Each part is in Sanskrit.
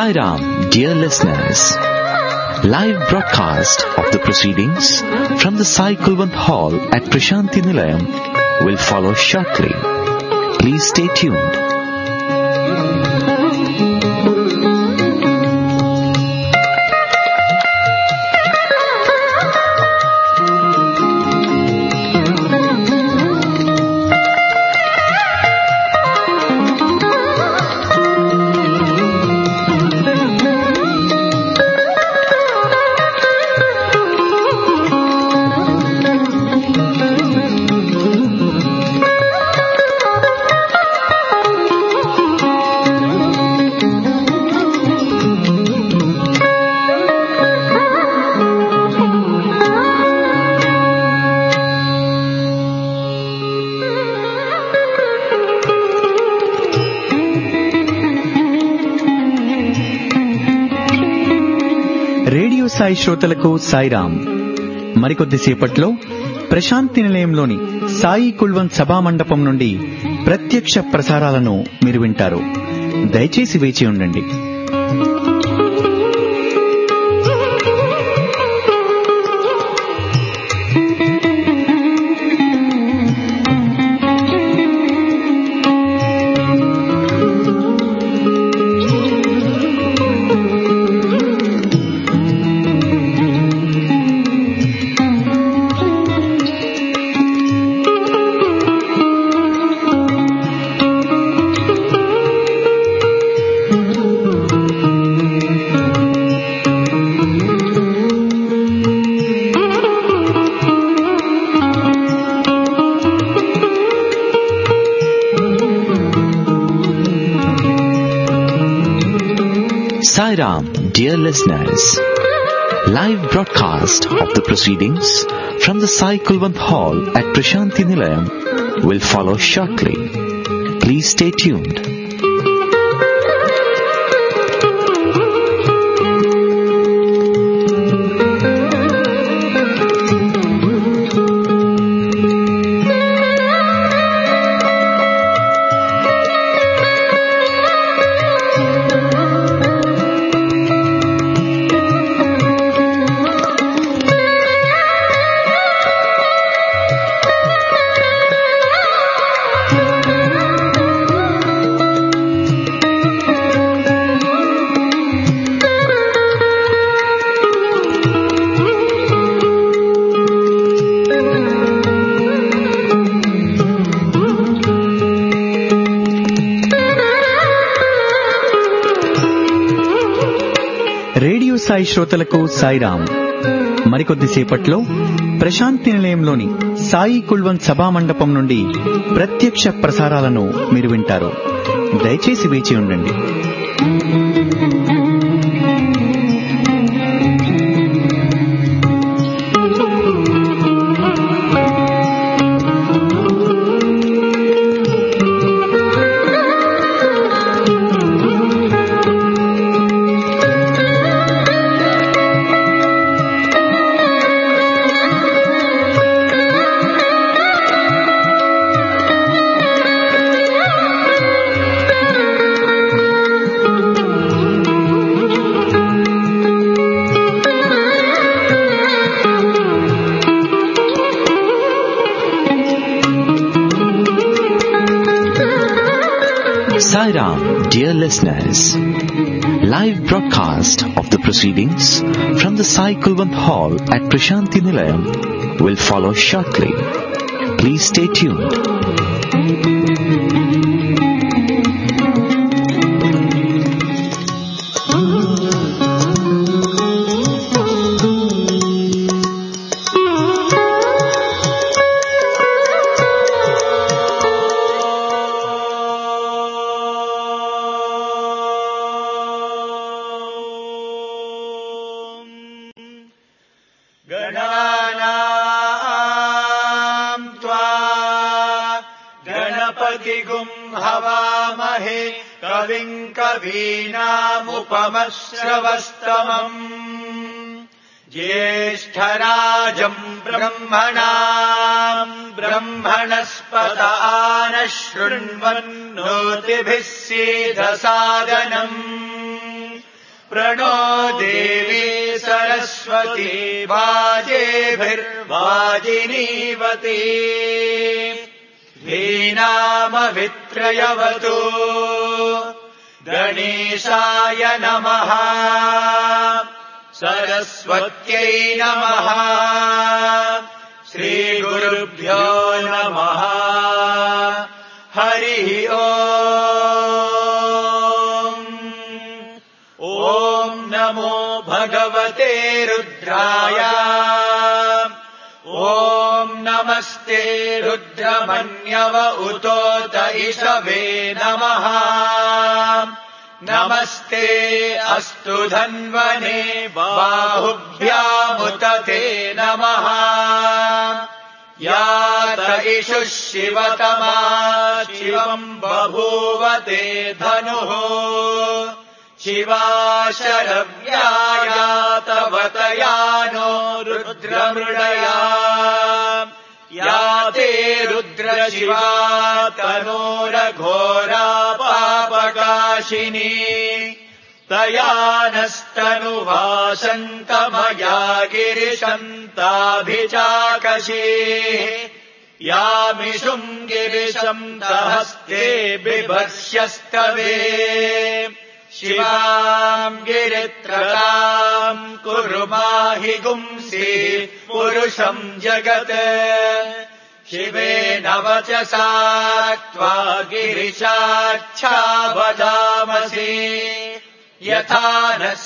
Sai Ram, dear listeners. Live broadcast of the proceedings from the Sai Kulwant Hall at Prashanti Nilayam will follow shortly. Please stay tuned. Radio Sai శ్రోతలకు సాయిరామ్. మరికొద్దిసేపట్లో ప్రశాంతి నిలయంలోని సాయి కుల్వంత్ సభా మండపం నుండి ప్రత్యక్ష ప్రసారాలను మీరు వింటారు. దయచేసి వేచి ఉండండి. Sai Ram, dear listeners. Live broadcast of the proceedings from the Sai Kulwant Hall at Prashanti Nilayam will follow shortly. Please stay tuned. Radio Sai శ్రోతలకు సాయిరామ్. మరికొద్దిసేపట్లో ప్రశాంతి నిలయంలోని సాయి కుల్వంత్ సభా మండపం నుండి ప్రత్యక్ష ప్రసారాలను మీరు వింటారు. దయచేసి వేచి ఉండండి. Sai Ram, dear listeners. Live broadcast of the proceedings from the Sai Kulwant Hall at Prashanti Nilayam will follow shortly. Please stay tuned. गणानाम् त्वा गणपतिगुं हवामहे कविम् कवीनामुपमश्रवस्तमम् ज्येष्ठराजम् ब्रह्मणाम् ब्रह्मणस्पत आनः शृण्वन्नोतिभिः सीदसादनम् प्रणो देवी सरस्वती वाजेभिर्वाजिनीवती धीनामवित्रयवतु गणेशाय नमः सरस्वत्यै नमः श्रीगुरुभ्यो नमः हरिः ॐ नमो भगवते रुद्राय ॐ नमस्ते रुद्रमन्यव उतोत इषवे नमः नमस्ते अस्तु धन्वने बाहुभ्यामुत ते नमः यात इषुः शिवतमा शिवम् बभूव ते धनुः शिवा शरव्यायातवतया नो रुद्रमृडया या ते रुद्रशिवा तनोरघोरा पापकाशिनी तया नस्तनुभासन्तमया गिरिशन्ताभिचाकशीः यामिषुम् गिरिशम् सहस्ते बिभर्ष्यस्तवे शिवाम् गिरित्रताम् कुरु माहि गुंसि पुरुषम् जगत् शिवेन वचसा त्वा गिरिशाच्छा वदामसि यथा नः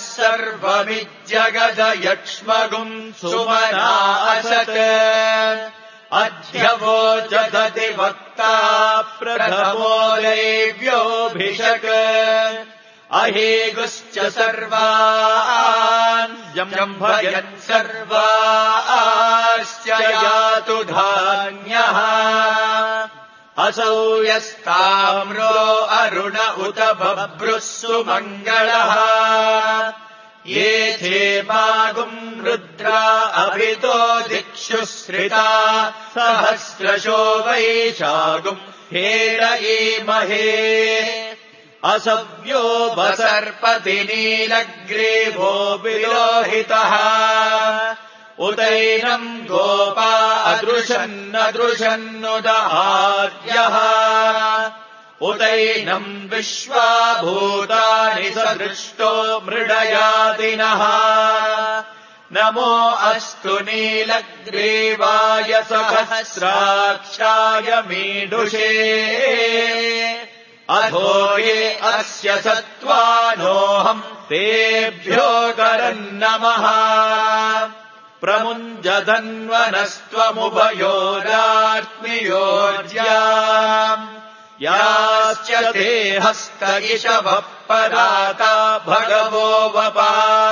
सर्वमिज्जगदयक्ष्मगुम् सुमना असत् अद्य वोचदति वक्ता प्रथमो दैव्योऽभिषक् अहेगुश्च सर्वान् जम्भयन् सर्वाश्च यातु धान्यः असौ यस्ताम्रो अरुण उत बभ्रुः सुमङ्गलः ये धेमागुम् रुद्रा अभितो दिक्षु श्रिता सहस्रशो वैशागुम् हेरयीमहे असव्यो वसर्पति नीलग्रीवो विलोहितः उदैनम् गोपा अदृशन्नदृशन्नुदहार्यः उदैनम् विश्वाभूतानि सदृष्टो मृडयादिनः नमो अस्तु नीलग्रीवाय सहस्राक्षाय मीडुषे अधो ये अस्य सत्त्वानोऽहम् तेभ्यो करन्नमः प्रमुञ्जधन्वनस्त्वमुभयोरात्मियोर्ज्याम् याश्च ते हस्त इषवः पदाता भगवो वपा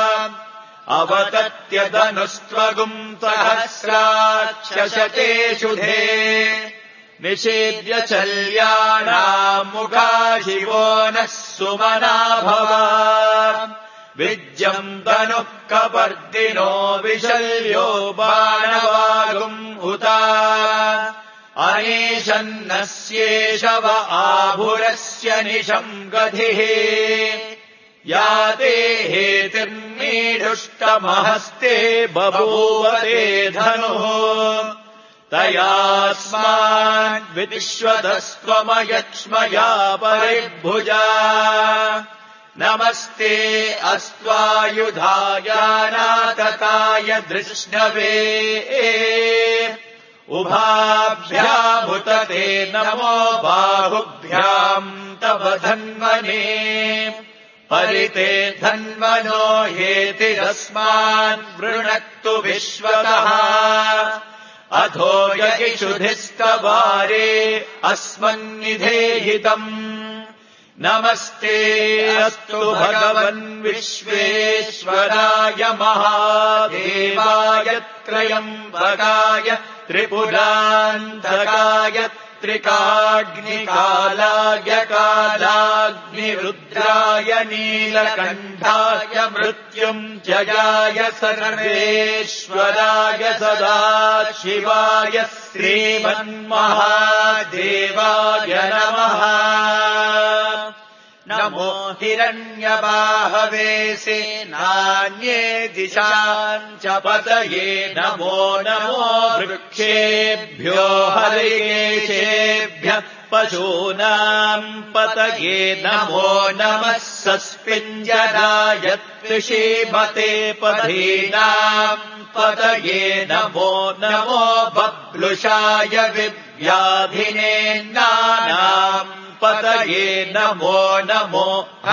अवतत्यदनुस्त्वगुम् सहस्राक्षशते शुधे निषेद्य चल्यानाम् मुखा शिवो नः सुमना भव विज्यम् तनुः कपर्दिनो विशल्यो बाणवागुम् उता अनेशन्नस्येषव आभुरस्य निशम् गधिः या ते हेतिर्मीढुष्टमहस्ते बभूवते धनुः तयास्मान् विश्वदस्त्वमयक्ष्मया परिभुजा नमस्ते अस्त्वायुधायानातताय धृष्णवे उभाभ्यामुत ते नमो बाहुभ्याम् तव धन्वने परिते धन्वनो हेतिरस्मान् वृणक्तु विश्वतः अधो यगिषुधिस्तवारे अस्मन्निधेहितम् नमस्ते अस्तु भगवन् विश्वेश्वराय महादेवाय त्रयम्बकाय त्रिपुरान्तकाय त्रिकाग्निकालाय कालाग्निरुद्राय नीलकण्ठाय मृत्युञ्जयाय सर्वेश्वराय सदाशिवाय श्रीमन्महादेवाय नमः नमो हिरण्य हिरण्यबाहवे सेनान्ये दिशाम् च पतये नमो नमो वृक्षेभ्यो हरिकेशेभ्यः पशूनाम् पतये नमो नमः सस्मिञ्जराय त्रिशीमते पथीनाम् पतये नमो नमो बब्लुषाय विव्याधिनेन्नानाम् पतये नमो नमो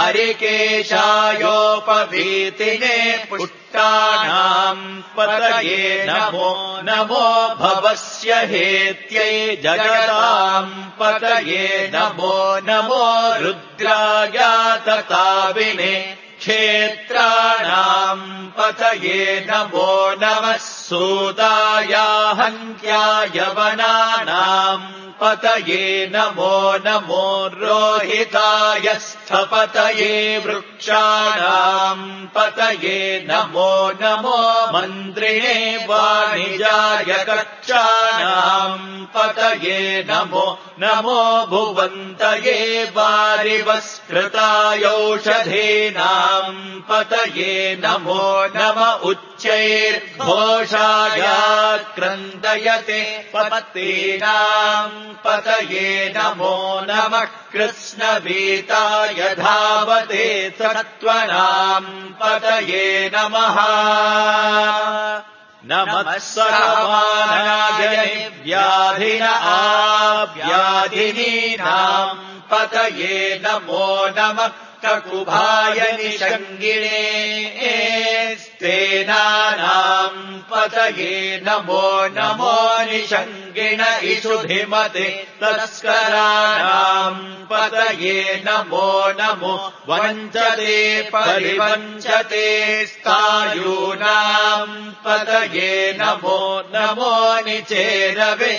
हरिकेशायोपवीतिने पुष्टानाम् पतये नमो नमो भवस्य हेत्यै जगताम् पतये नमो नमो रुद्राय तताविने क्षेत्राणाम् पतये नमो नमः सूताय हन्त्याय वनानाम् पतये नमो नमो रोहिताय स्थपतये वृक्षाणाम् पतये नमो नमो मन्त्रिणे वाणिजाय कक्षाणाम् पतये नमो नमो भुवन्तये वारिवस्कृतायौषधीनाम् पतये नमो नम उच्चैर्घोषाय क्रन्दयते पतीनाम् पतये नमो नमः कृष्णवीताय धावते सत्त्वनाम् पतये नमः नमः सर्वमानाय व्याधिन आव्याधिनीनाम् पतये नमो नमः ककुभाय निषङ्गिणे स्तेनानाम् पतये नमो नमो निषङ्गिण इषुधिमते तस्कराणाम् पतये नमो नमो वञ्चते परिवञ्चते स्थायूनाम् पतये नमो नमो निचेरवे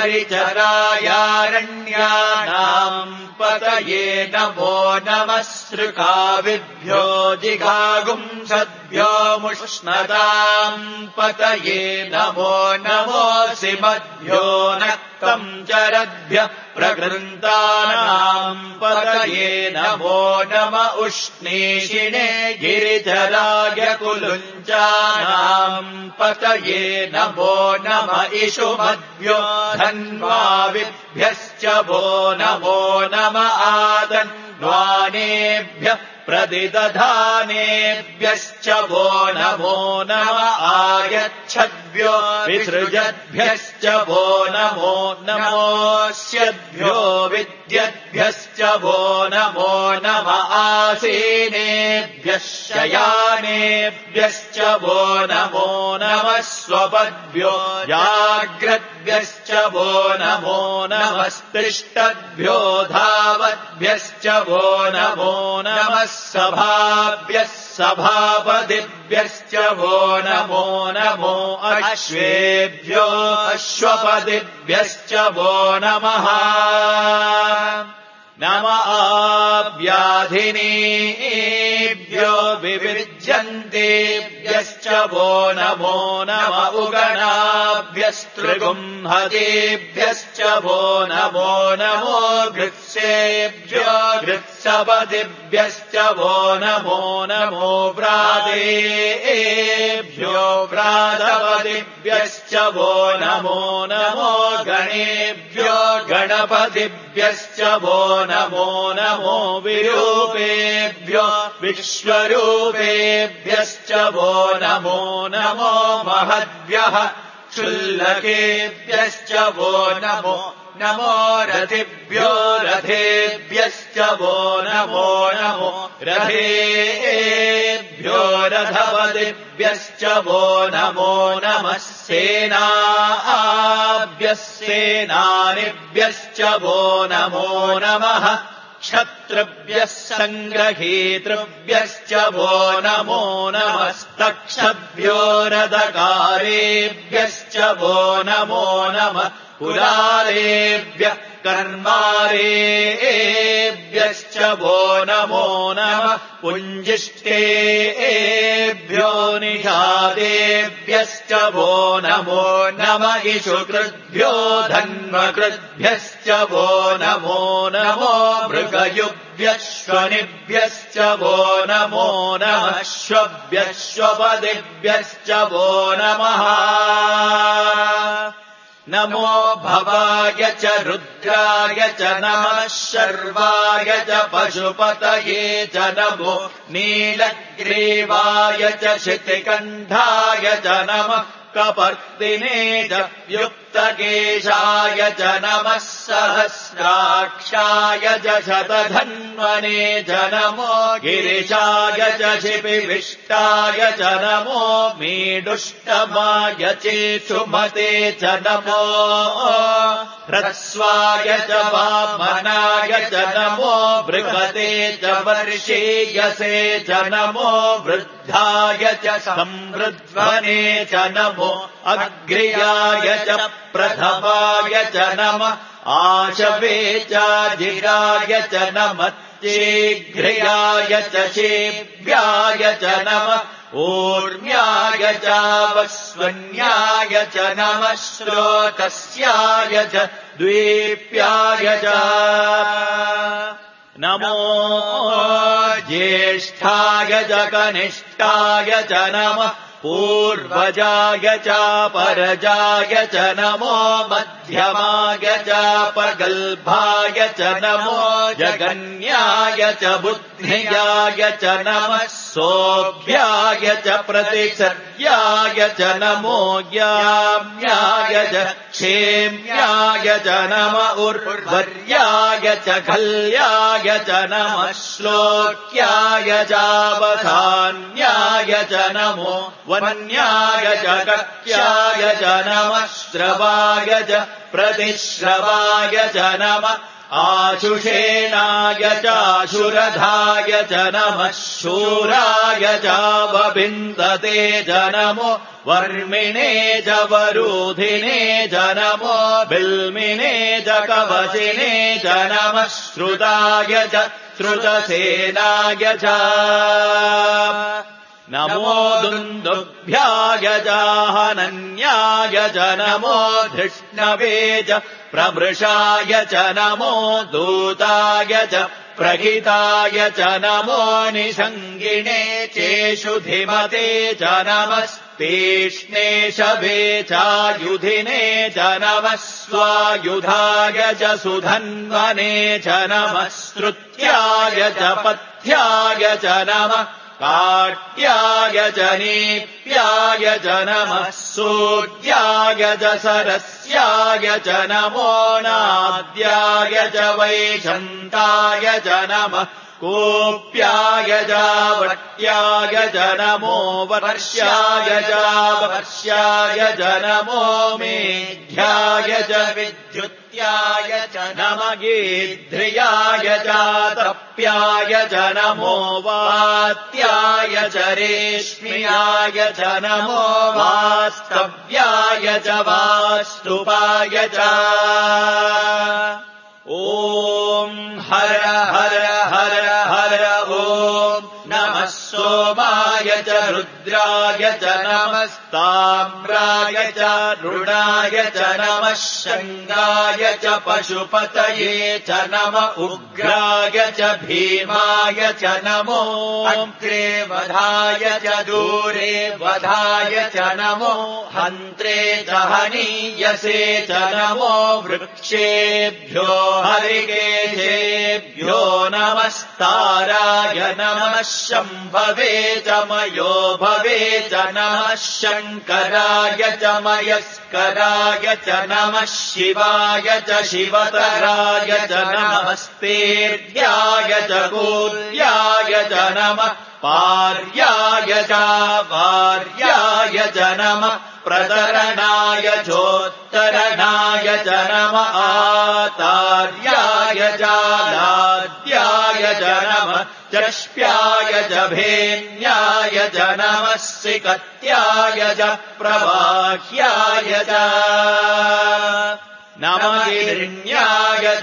परिचरायारण्यानाम् पतये नमो नमः सृकाविभ्यो जिघागुंसद्भ्यो मुष्णताम् पतये नमो नमो सिमद्भ्यो नक्तम् चरद्भ्यः प्रकृन्तानाम् पतये नमो नम उष्णीषिणे गिरिधराय कुलुञ्चानाम् पतये नमो नम इषुमद्भ्यो धन्वाविभ्यश्च वो नमो नम आदन्वानेभ्यः प्रतिदधानेभ्यश्च वो नमो नम आयच्छद्भ्यो विसृजद्भ्यश्च वो नमो नमोऽस्यद्भ्यो विद्यद्भ्यश्च वो नमो नम आसीनेभ्यः शयानेभ्यश्च वो नमो नमः स्वपद्भ्यो जाग्रद्भ्यश्च वो नमो नमस्तिष्ठद्भ्यो धावद्भ्यश्च वो नमो नमः सभाभ्यः सभापतिभ्यश्च वो नमो नमो अश्वेभ्यो अश्वपतिभ्यश्च वो नमः नम आव्याधिनीभ्यो विविज्यन्तेभ्यश्च वो नमो नम उगणाभ्यस्त्रिगुंहतेभ्यश्च वो नमो नमो गृत्सेभ्यो गृत्सपतिभ्यश्च वो नमो नमो व्रातेभ्यो व्रातपतिभ्यश्च वो नमो नमो गणेभ्यो गणपतिभ्यश्च वो नमो नमो विरूपेभ्यो विश्वरूपेभ्यश्च वो नमो नमो महद्भ्यः क्षुल्लकेभ्यश्च वो नमो नमो रथिभ्यो रथेभ्यश्च वो नमो नमो रथेभ्यो रथपतिभ्यश्च वो नमो नमः सेनाभ्यः सेनानिभ्यश्च वो नमो नमः क्षत्रिभ्यः सङ्ग्रहीतृभ्यश्च वो नमो नमस्तक्षभ्यो रथकारेभ्यश्च वो नमो नमः पुरारेभ्यः कर्मारेभ्यश्च वो नमो नमः पुञ्जिष्टेभ्यो निषादेभ्यश्च वो नमो नम इषुकृद्भ्यो धन्वकृद्भ्यश्च वो नमो नमो मृगयुभ्यो श्वभ्यश्वनिभ्यश्च वो नमो नमः श्वभ्यश्वपदिभ्यश्च वो नमः नमो भवाय च रुद्राय च नमः शर्वाय च पशुपतये च नमो नीलग्रीवाय च शितिकण्ठाय च नमः कपर्दिने च युक्तकेशाय च नमः सहस्राक्षाय च शतधन्वने च नमो गिरिशाय च शिपिविष्टाय च नमो मीडुष्टमाय चेषुमते च नमो ह्रस्वाय च वामनाय च नमो बृहते च वर्षीयसे च नमो वृद्धाय च संवृध्वने च नमो अग्र्याय च प्रथमाय च नमः आशवे चाजिराय च नमः शीघ्र्याय च शेभ्याय च नमः ऊर्म्याय चावस्वन्याय च नमः श्रोतस्याय च द्वीप्याय च नमो ज्येष्ठाय च कनिष्ठाय च नमः पूर्वजाय च परजाय च नमो मध्यमाय च प्रगल्भाय च नमो जगन्याय च बुद्धियाय च नमः सोभ्याय च प्रतिसर्याय च नमो ज्ञाम्याय च क्षेम्याय च नम उर्वर्याय च खल्याय च नमः श्लोक्याय चावधान्याय च नमो वन्याय च कक्ष्याय च नमः श्रवाय च प्रतिश्रवाय च नमः आशुषेणाय चाशुरधाय च नमः शूराय चावभिन्दते च नमो वर्मिणे च वरूधिने च नमो बिल्मिने च कवचिने च नमः श्रुताय च श्रुतसेनाय च नमो दुन्दुभ्याय चाहनन्याय च नमो धृष्णवे च प्रमृषाय च नमो दूताय च प्रहिताय च नमो निषङ्गिणे चेषुधिमते च नमस्तीक्ष्णे शवे चायुधिने च नमः स्वायुधाय च सुधन्वने च नमः श्रुत्याय च पथ्याय च नमः काट्याय च नीप्याय च नमः सूर्याय च सरस्याय च नमो नाद्याय च वैशन्ताय च नमः कोप्याय च वट्याय च नमो वर्ष्याय च वर्ष्याय च नमो मेघ्याय च विद्युत्याय च नमः गीध्र्याय च तप्याय च नमो वात्याय च रेश्म्याय च नमो वास्तव्याय च वास्तुपाय च ॐ हर हर हर हर ॐ नमः सोमाय च रुद्राय च नमस्ताम्राय च रुणाय च नमः शङ्गाय च पशुपतये च नम उग्राय च भीमाय च नमो अग्रे वधाय च दूरे वधाय च नमो हन्त्रे च हनीयसे च नमो वृक्षेभ्यो हरिकेशेभ्यो नमस्ताराय नमः शम्भवे च मयो भवे च नमः शङ्कराय च मयस्कराय च नमः शिवाय च शिवतराय च नमस्तेर्याय च कूर्याय च नमः पार्याय च वार्याय च नमः प्रतरणाय चोत्तरणाय च नमः आतार्याय च लाद्याय च नमः चष्प्याय च भेन्याय च नमः सिकत्याय च प्रवाह्याय च नमः हिरण्याय च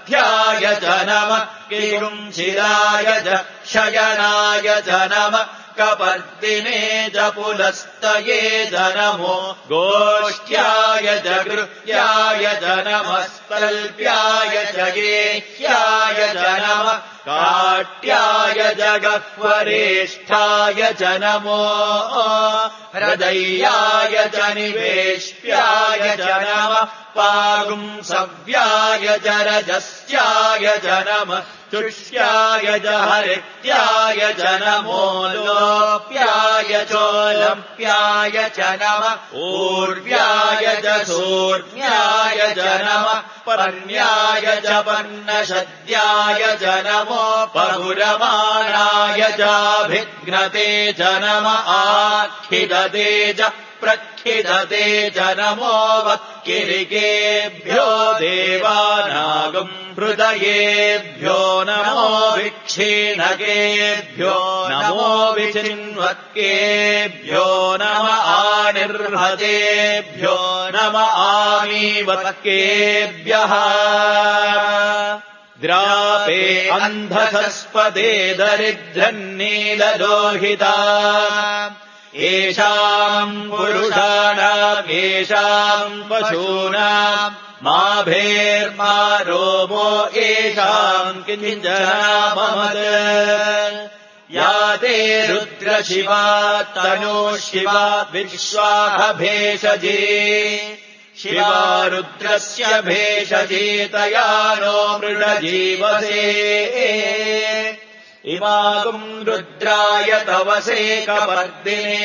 प्रपथ्याय च नमः किंशिराय च शयनाय च नमः कपर्दिने च पुलस्तये च नमो गोष्ठ्याय च गृह्याय च नमस्तल्प्याय च गेह्याय च नमः काट्याय च गह्वरेष्ठाय च नमो हृदयाय च निवेश्याय च नमः पागुंसव्याय च रजस्याय च नमः तुष्याय च हरित्याय च नमो लोप्याय चोलम्प्याय च नमः ऊर्व्याय च सूर्व्याय च नमः पर्ण्याय च पर्णशद्याय च नमो पहुरमाणाय चाभिघ्नते च नमः आखिदते च प्रखिदते च नमो वक्किरिकेभ्यो देवानागम् हृदयेभ्यो नमो विक्षीणकेभ्यो नमो विचिन्वक्केभ्यो नम आनिर्हतेभ्यो नम आमीवक्केभ्यः द्रापे अन्धसस्पदे दरिद्रन्नीललोहिता येषाम् पुरुषाणाम् येषाम् पशूनाम् मा भेर्मा रोमो येषाम् किञ्चनाममत् या ते रुद्रशिवा तनुशिवा विश्वाभेषजे शिवा रुद्रस्य भेषजेतया नो मृडजीवसे इमागुम् रुद्राय तवसे कपर्दिने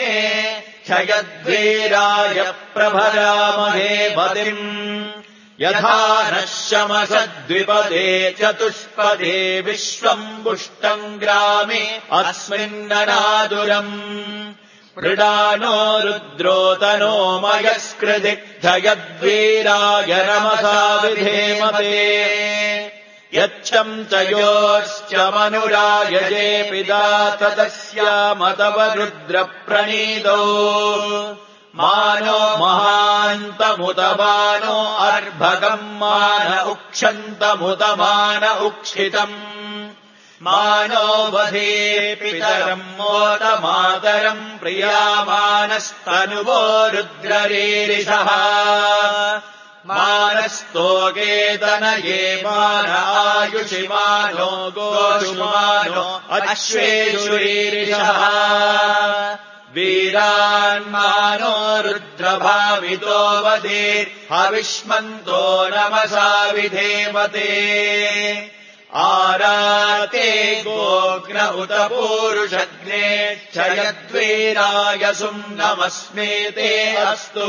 क्षयद्वीराय प्रभरामहे पतिम् यथा नः शमसद्विपदे चतुष्पदे विश्वम् पुष्टम् ग्रामे अस्मिन्ननादुरम् मृडानो रुद्रोतनो मयस्कृधि क्षयद्वीराय नमसा विधेमते यच्छम् च योश्च मनुरायजे पिता तदस्यामतव रुद्रप्रणीदौ मानो महान्तमुत मानो अर्भगम् मान उक्षन्तमुत मान उक्षितम् मानो वधे पितरम् मोद मातरम् प्रियामानस्तनुवो रुद्ररीरिषः मानस्तोकेतनये मान आयुषि मानो गोषुमानो अश्वेषुरीरिषः वीरान्मानो रुद्रभावितो वदे हविष्मन्तो नमसा विधेमते आराते गोग्न उत पूरुषग्ने क्षयद्वीराय सुम्नमस्मेते अस्तु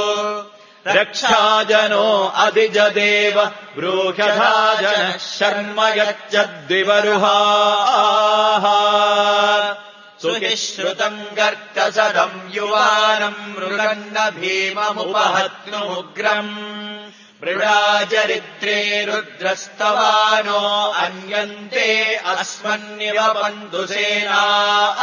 रक्षाजनो अधिजदेव ब्रूह्यथा जनः शर्म यच्चद्विवरुहाः सुहिश्रुतम् गर्कसदम् युवानम् मृगन्न भीममुपहत्नुमुग्रम् मृडाचरित्रे रुद्रस्तवानो अन्यन्ते अस्मन्निव बन्धुसेनाः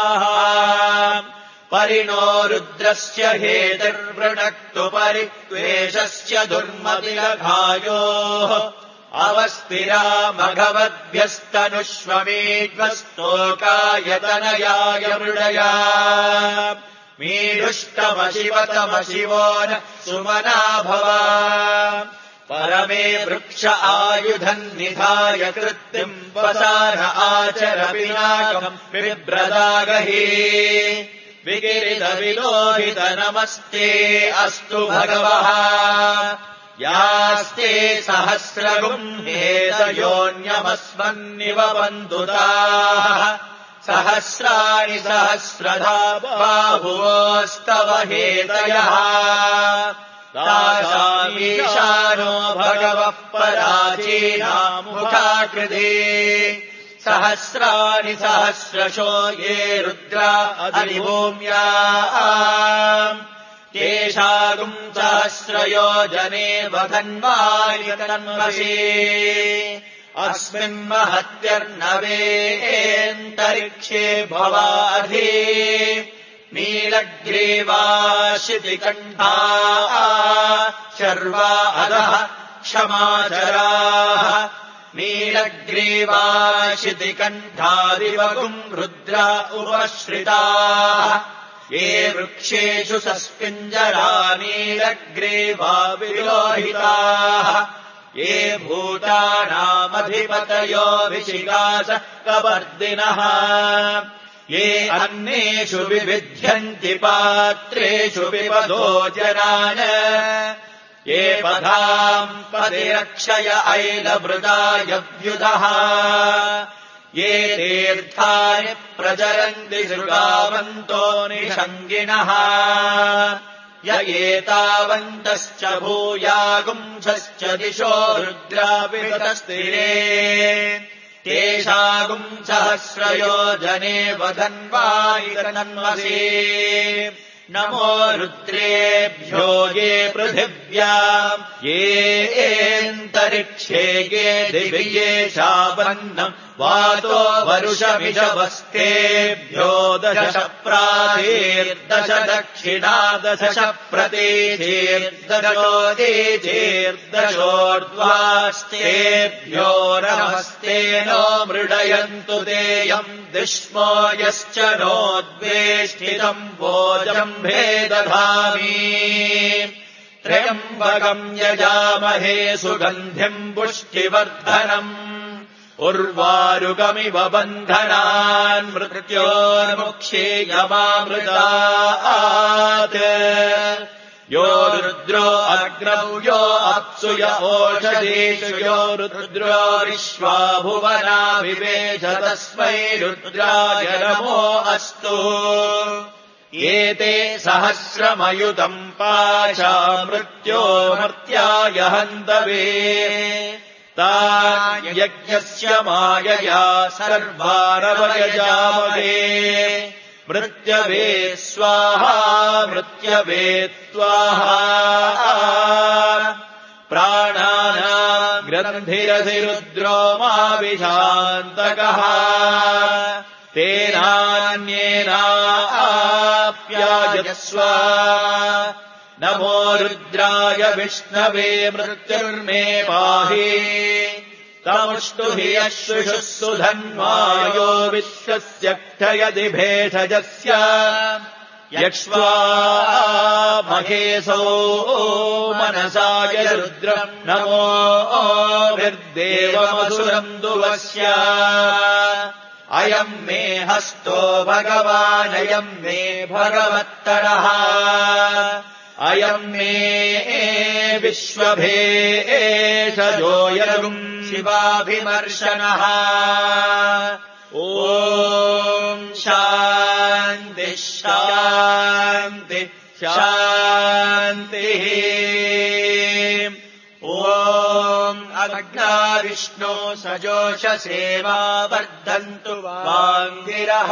परिणो रुद्रस्य हेतिर्वृणक्तु परित्वेषस्य दुर्मतिलघायोः अवस्थिरा मघवद्भ्यस्तनुष्वमेध्वस्तोकायतनयाय मृडया मीडुष्टमशिवतमशिवो न सुमना भव परमे वृक्ष आयुधम् निधाय कृत्तिम् वसान आचर पिनाकम् बिभ्रदागहि विकिरित विलोहित नमस्ते अस्तु भगवः यास्ते सहस्रगुम् हेतयोऽन्यमस्मन्निव बन्धुताः सहस्राणि सहस्रधा बाहुवोस्तव हेतयः तासामीशानो भगवः पराचीनामुखाकृते सहस्राणि सहस्रशो ये रुद्रा अधिभूम्या तेषागुम् सहस्रयोजने वधन्वानि तन्वशे अस्मिन् महत्यर्णवेऽन्तरिक्षे भवाधि नीलग्रीवाशितिकण्ठा शर्वा अधः क्षमाचराः नीलग्रीवाशितिकण्ठादिवगुम् रुद्रा उपश्रिताः ये वृक्षेषु सस्पिञ्जरा नीलग्रीवा विलोहिताः ये भूतानामधिपतयो विशिगास कवर्दिनः ये अन्नेषु विविध्यन्ति पात्रेषु पिबधो जनान् ये पदाम् पतिरक्षय ऐलभृदायव्युधः ये तीर्थानि प्रचरन्ति शृगावन्तो निषङ्गिणः य एतावन्तश्च भूयागुंसश्च दिशो रुद्रापितस्तिरे तेषागुम् सहस्रयोजने वदन्वायितन्मसि नमो रुद्रेभ्यो ये पृथिव्याम् येऽन्तरिक्षे ये दिवि येषावन्नम् वातो वरुषमिषवस्तेभ्यो दश प्राचीर्दश दक्षिणा दश प्रतीचीर्दशोदीचीर्दशोर्ध्वास्तेभ्यो नमस्तेनो मृडयन्तु तेयम् दिष्मो यश्च नोद्वेष्टितम् भोजम्भे दधामि त्र्यम्बकम् यजामहे सुगन्धिम् पुष्टिवर्धनम् उर्वारुकमिव बन्धनान् मृत्योर्मुक्षीयमामृतात् यो रुद्रो अग्नौ यो अप्सु य ओषधीषु यो रुद्रो विश्वा भुवना विवेश तस्मै रुद्राय नमो अस्तु एते सहस्रमयुतम् पाशा मृत्योर्मर्त्याय हन्तवे तान्यज्ञस्य मायया सर्वारवयजामहे मृत्यवे स्वाहा मृत्यवे त्वाहा प्राणानाम् ग्रन्थिरसि रुद्रो माविशान्तकः तेनान्येनाप्यायस्व नमो रुद्राय विष्णवे मृत्युर्मे पाहि तमुष्टु हि यश्रुषुः सुधन्वायो विश्वस्य क्षयति भेषजस्य यक्ष्वा महेशो मनसाय रुद्रम् नमो निर्देवमसुरम् दुवस्य अयम् मे हस्तो भगवानयम् मे भगवत्तरः अयम् मे विश्वभेषजो यगुम् शिवाभिमर्शनः ॐ शान्तिः शान्तिः शान्तिः ॐ अग्नाविष्णो सजोषसेवा वर्धन्तु वाङ्गिरः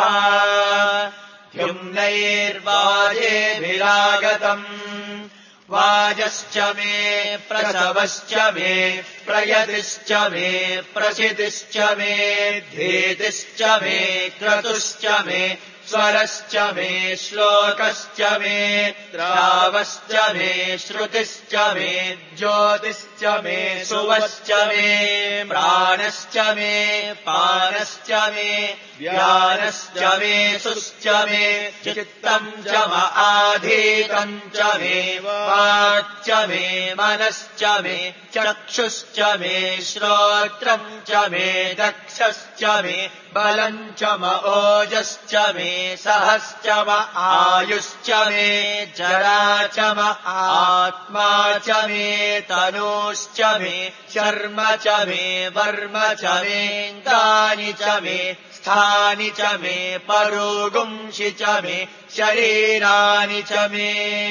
ह्युम्नैर्वाजेभिरागतम् वाजश्च मे प्रसवश्च मे प्रयतिश्च मे प्रसितिश्च मे धीतिश्च मे क्रतुश्च मे स्वरश्च मे श्लोकश्च मे त्रावश्च मे श्रुतिश्च मे ज्योतिश्च मे सुवश्च मे प्राणश्च मे पानश्च मे व्यानश्च मे सुश्च मे चित्तम् च आधीतम् च मे वाक्च मे मनश्च मे चक्षुश्च मे श्रोत्रम् च मे दक्षश्च मे बलम् च ओजश्च मे सहश्च आयुश्च मे जरा च आत्मा च मे तनूश्च मे शर्म च मे वर्म च मेऽङ्गानि च मे स्थानि च मे परोगुंसि च मे शरीराणि च मे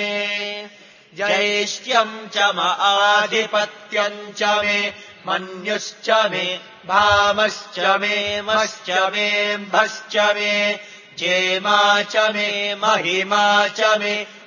जैष्ठ्यम् च आधिपत्यम् च मे मन्युश्च मे भामश्च मे मश्च मेऽम्भश्च मे जेमा च मे महिमा च मे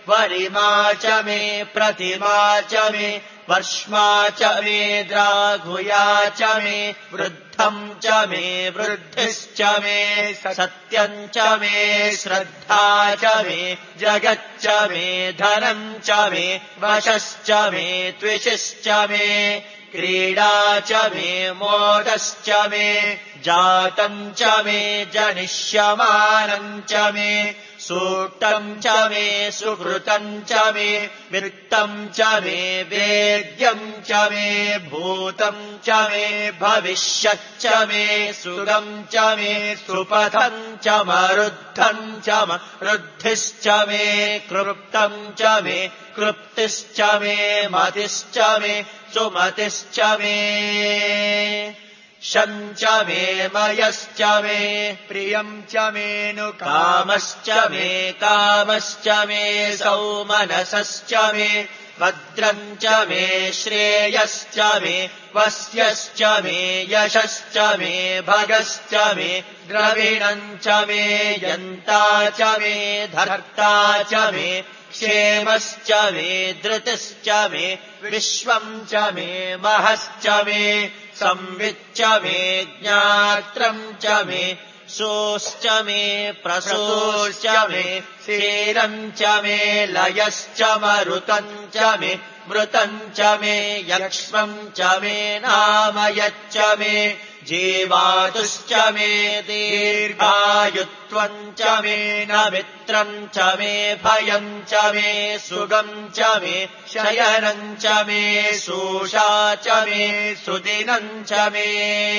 वरिमा च मे प्रतिमा च मे वर्ष्मा च मे द्राघुया च मे वृद्धम् च मे वृद्धिश्च मे सत्यम् च मे श्रद्धा च मे जगच्च मे धनम् च मे वशश्च मे त्विषश्च मे क्रीडा च मे मोदश्च मे जातम् च मे जनिष्यमानम् च मे सूक्तम् च मे सुकृतम् च मे वित्तम् च मे वेद्यम् च मे भूतम् च मे भविष्यच्च मे सुगम् च मे सुपथम् च मरुद्धम् च मरुद्धिश्च मे कृप्तम् च मे कृप्तिश्च मे मतिश्च मे सुमतिश्च मे शम् च मे मयश्च मे प्रियम् च मेनु कामश्च मे कामश्च मे सौमनसश्च मे भद्रम् च मे श्रेयश्च मे वस्यश्च मे यशश्च मे भगश्च मे द्रविणम् च मे यन्ता च मे धर्ता च मे क्षेमश्च मे धृतिश्च मे विश्वम् च मे महश्च मे संविच्च मे ज्ञात्रम् च मे सोश्च मे प्रसोश्च मे क्षीरम् च मे लयश्च मरुतम् च मे मृतम् च मे यक्ष्मम् च मे नामयच्च मे जीवातुश्च मे दीर्घायुत्वम् च मे न मित्रम् च मे भयम् च मे सुगम् च मे शयनम् च मे शोषा च मे सुदिनम् च मे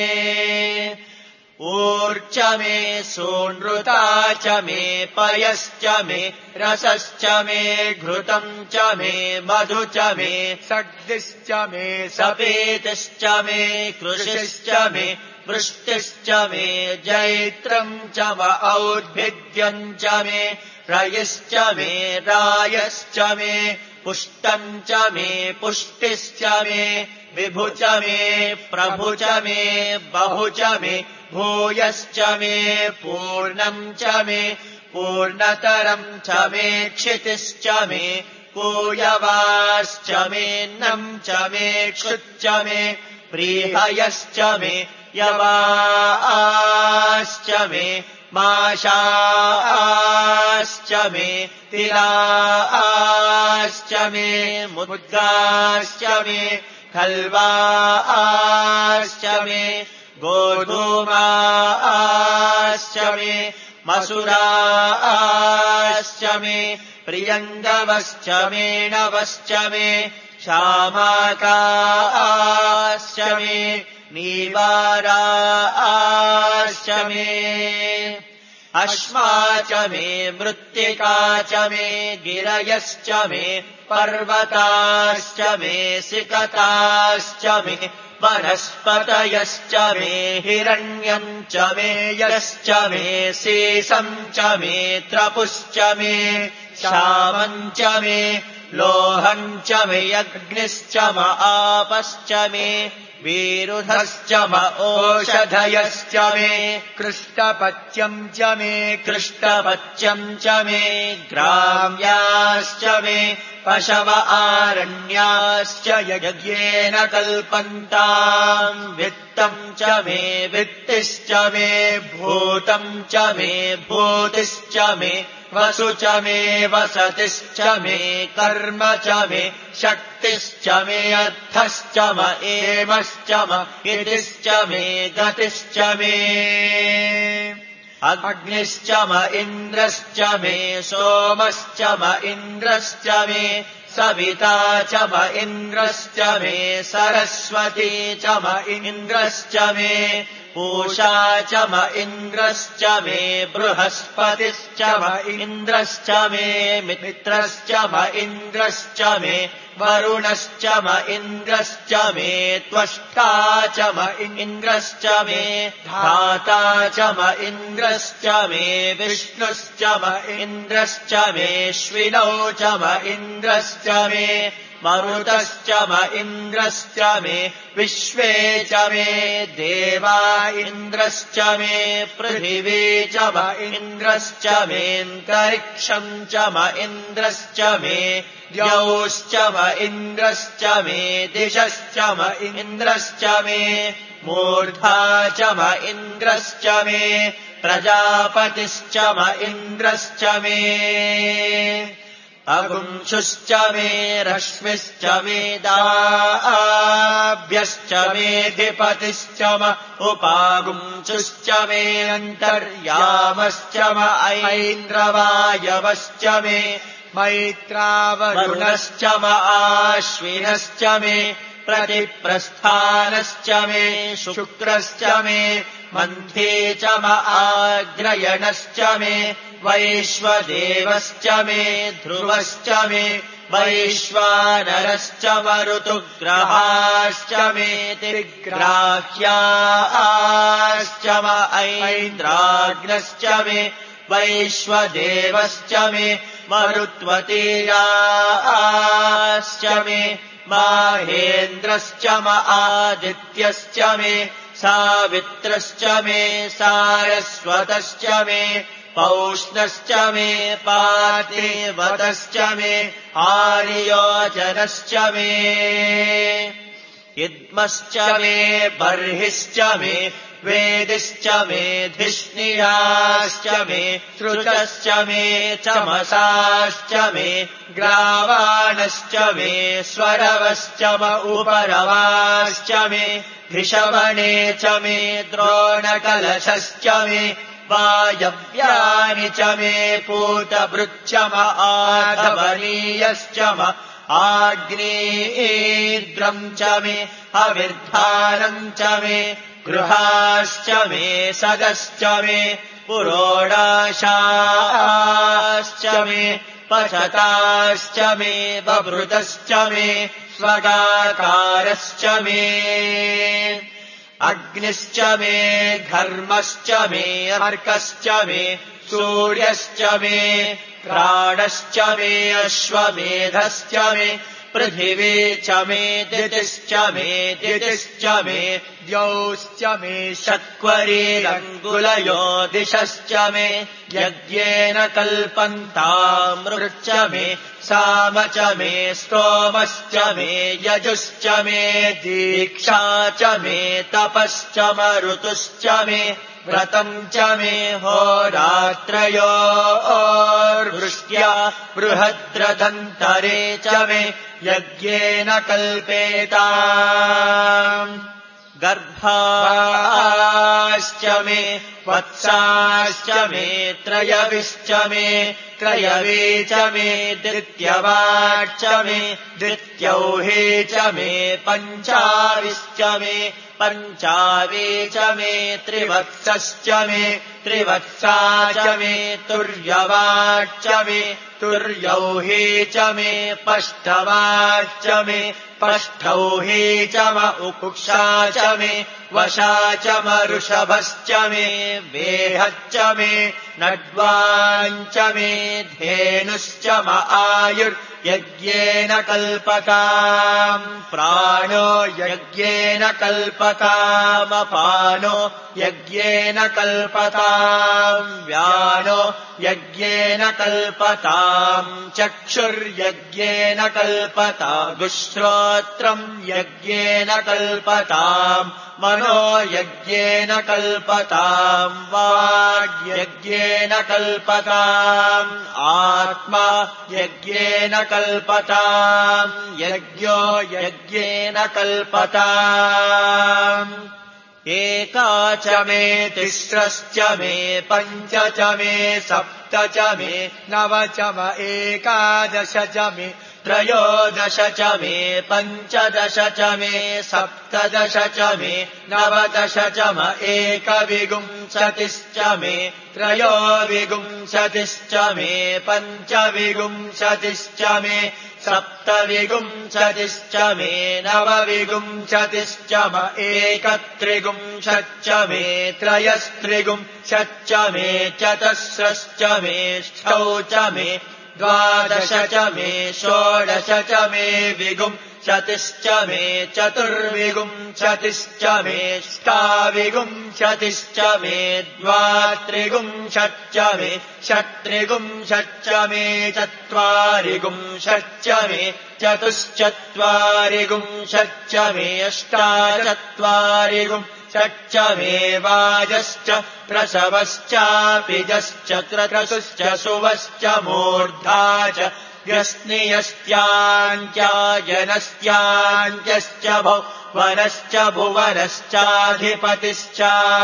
ऊर्च मे सोनृता च मे पयश्च मे रसश्च मे घृतम् च मे मधु च मे सग्दिश्च मे सपेतिश्च मे कृषिश्च मे वृष्टिश्च मे जैत्रम् च औद्भिद्यम् च मे रयिश्च मे रायश्च मे पुष्टम् च मे पुष्टिश्च मे विभु च मे प्रभु च मे बहु च मे भूयश्च मे पूर्णम् च मे पूर्णतरम् च मे क्षितिश्च मे पूयवाश्च मेऽन्नम् च मे क्षुच्च मे प्रीहयश्च मे यवाश्च मे माशाश्च मे तिलाश्च मे मुद्गाश्च मे खल्वाश्च मे गोधूमाश्च मे मसुराश्च मे प्रियङ्गवश्च मेणवश्च मे शामाकाश्च मे नीवाराश्च मे अश्मा च मे मृत्तिका च मे गिरयश्च मे पर्वताश्च मे सिकताश्च मे वनस्पतयश्च मे हिरण्यम् च मे यश्च मे शेषम् च मे त्रपुश्च मे श्यामम् च मे लोहम् च मे अग्निश्च म आपश्च मे विरुधश्च म ओषधयश्च मे कृष्टपच्यम् च मे कृष्टपच्यम् च मे ग्राम्याश्च मे पशव आरण्याश्च यज्ञेन कल्पन्ताम् वित्तम् च मे वित्तिश्च मे भूतम् च मे भूतिश्च मे वसु च मे वसतिश्च मे कर्म च मे शक्तिश्च मे अर्थश्च म एमश्च म इतिश्च मे गतिश्च मे अग्निश्च म इन्द्रश्च मे सोमश्च म इन्द्रश्च मे सविता च म इन्द्रश्च मे सरस्वती च म इन्द्रश्च मे पूषा च म इन्द्रश्च मे बृहस्पतिश्च म इन्द्रश्च मे मित्रश्च म इन्द्रश्च मे वरुणश्च म इन्द्रश्च मे त्वष्टा च म इन्द्रश्च मे धाता च म इन्द्रश्च मे विष्णुश्च म इन्द्रश्च मे श्विनौ च म इन्द्रश्च मे मरुतश्च म इन्द्रश्च मे विश्वे च मे देवा इन्द्रश्च मे पृथिवी च म इन्द्रश्च मेऽन्तरिक्षम् च म इन्द्रश्च मे द्यौश्च म इन्द्रश्च मे दिशश्च म इन्द्रश्च मे मूर्धा च म इन्द्रश्च मे प्रजापतिश्च म इन्द्रश्च मे अगुंशुश्च मे रश्मिश्च मे दाभ्यश्च मेऽधिपतिश्च म उपागुंशुश्च मे अन्तर्यामश्च म ऐन्द्रवायवश्च मे मैत्रावरुणश्च म आश्विनश्च मे प्रतिप्रस्थानश्च मे शुक्रश्च मे मन्थे च म आग्रयणश्च मे वैश्वदेवश्च मे ध्रुवश्च मे वैश्वानरश्च मरुतुग्रहाश्च मे तिग्राह्याश्च म ऐन्द्राग्नश्च मे वैश्वदेवश्च मे मरुत्वतीयाश्च मे माहेन्द्रश्च म आदित्यश्च मे सावित्रश्च मे सारस्वतश्च मे पौष्णश्च मे पार्थिवतश्च मे आर्योजनश्च मे इद्मश्च मे बर्हिश्च मे वेदिश्च मे धिष्णियाश्च मे श्रुतश्च मे चमसाश्च मे ग्रावाणश्च मे स्वरवश्च म उपरवाश्च मे धिषवणे च मे द्रोणकलशश्च मे वायव्यानि च मे पूतभृच्च म आधवनीयश्च म आग्नेयीर्द्रम् च मे अविर्धानम् च मे गृहाश्च मे सदश्च मे पुरोडाशाश्च मे पशताश्च मे बभृतश्च मे स्वगाकारश्च मे अग्निश्च मे घर्मश्च मे अर्कश्च मे सूर्यश्च मे प्राणश्च मे अश्वमेधश्च मे पृथिवी च मे दितिश्च मे दितिश्च मे द्यौश्च मे शक्वरीरङ्गुलयो दिशश्च मे यज्ञेन कल्पन्तामृच्च मे साम च मे स्तोमश्च मे यजुश्च मे दीक्षा च मे तपश्च मरुतुश्च मे व्रतम् च मे होरात्रयोर्वृष्ट्या बृहद्रथन्तरे च मे यज्ञेन कल्पेताम् गर्भाश्च मे वत्साश्च मे त्रयविश्च मे त्रयवे च मे द्वितीयवाच्च मे द्वितीयौहे च मे पञ्चाविश्च मे पञ्चावे च मे त्रिवत्सश्च मे त्रिवत्सा च मे तुर्यवाच्च मे तुर्यौहे च मे पष्टवाच्च मे पष्टौहे च म उपुक्षा च मे वशा च म ऋषभश्च मे वेहच्च मे नड्वाञ्च मे धेनुश्च म आयुर्यज्ञेन कल्पताम् प्राणो यज्ञेन कल्पतामपानो यज्ञेन कल्पताम् व्यानो यज्ञेन कल्पताम् चक्षुर्यज्ञेन कल्पताम् श्रोत्रम् यज्ञेन कल्पताम् मनो यज्ञेन कल्पताम् वाग्यज्ञेन कल्पताम् आत्मा यज्ञेन कल्पताम् यज्ञो यज्ञेन कल्पताम् एका च मे तिस्रश्च मे पञ्च च मे सप्त च मे नव च म एकादश च मे त्रयोदश च मे पञ्चदश च मे सप्तदश च मे नवदश च म एकविंशतिश्च मे त्रयोविंशतिश्च मे पञ्चविंशतिश्च मे सप्तविंशतिश्च मे नवविंशतिश्च म एकत्रिंशच्च मे त्रयस्त्रिंशच्च मे चतस्रश्च मे ष्ठौ च मे द्वादश च मे षोडश च मे विगुंशतिश्च मे चतुर्विगुंशतिश्च मे ष्टाविगुंशतिश्च मे द्वात्रिगुंशच्च मे षट्त्रिगुंशच्च मे चत्वारिगुंशच्च मे चतुश्चत्वारिगुंशच्च मे अष्टाचत्वारिगुंशच्च मे वाजश्च प्रसवश्चापिजश्च क्रतुश्च सुवश्च मूर्धा च यस्नियस्त्याञ्चायनस्त्याञ्चश्च भुवनश्च भुवनश्चाधिपतिश्च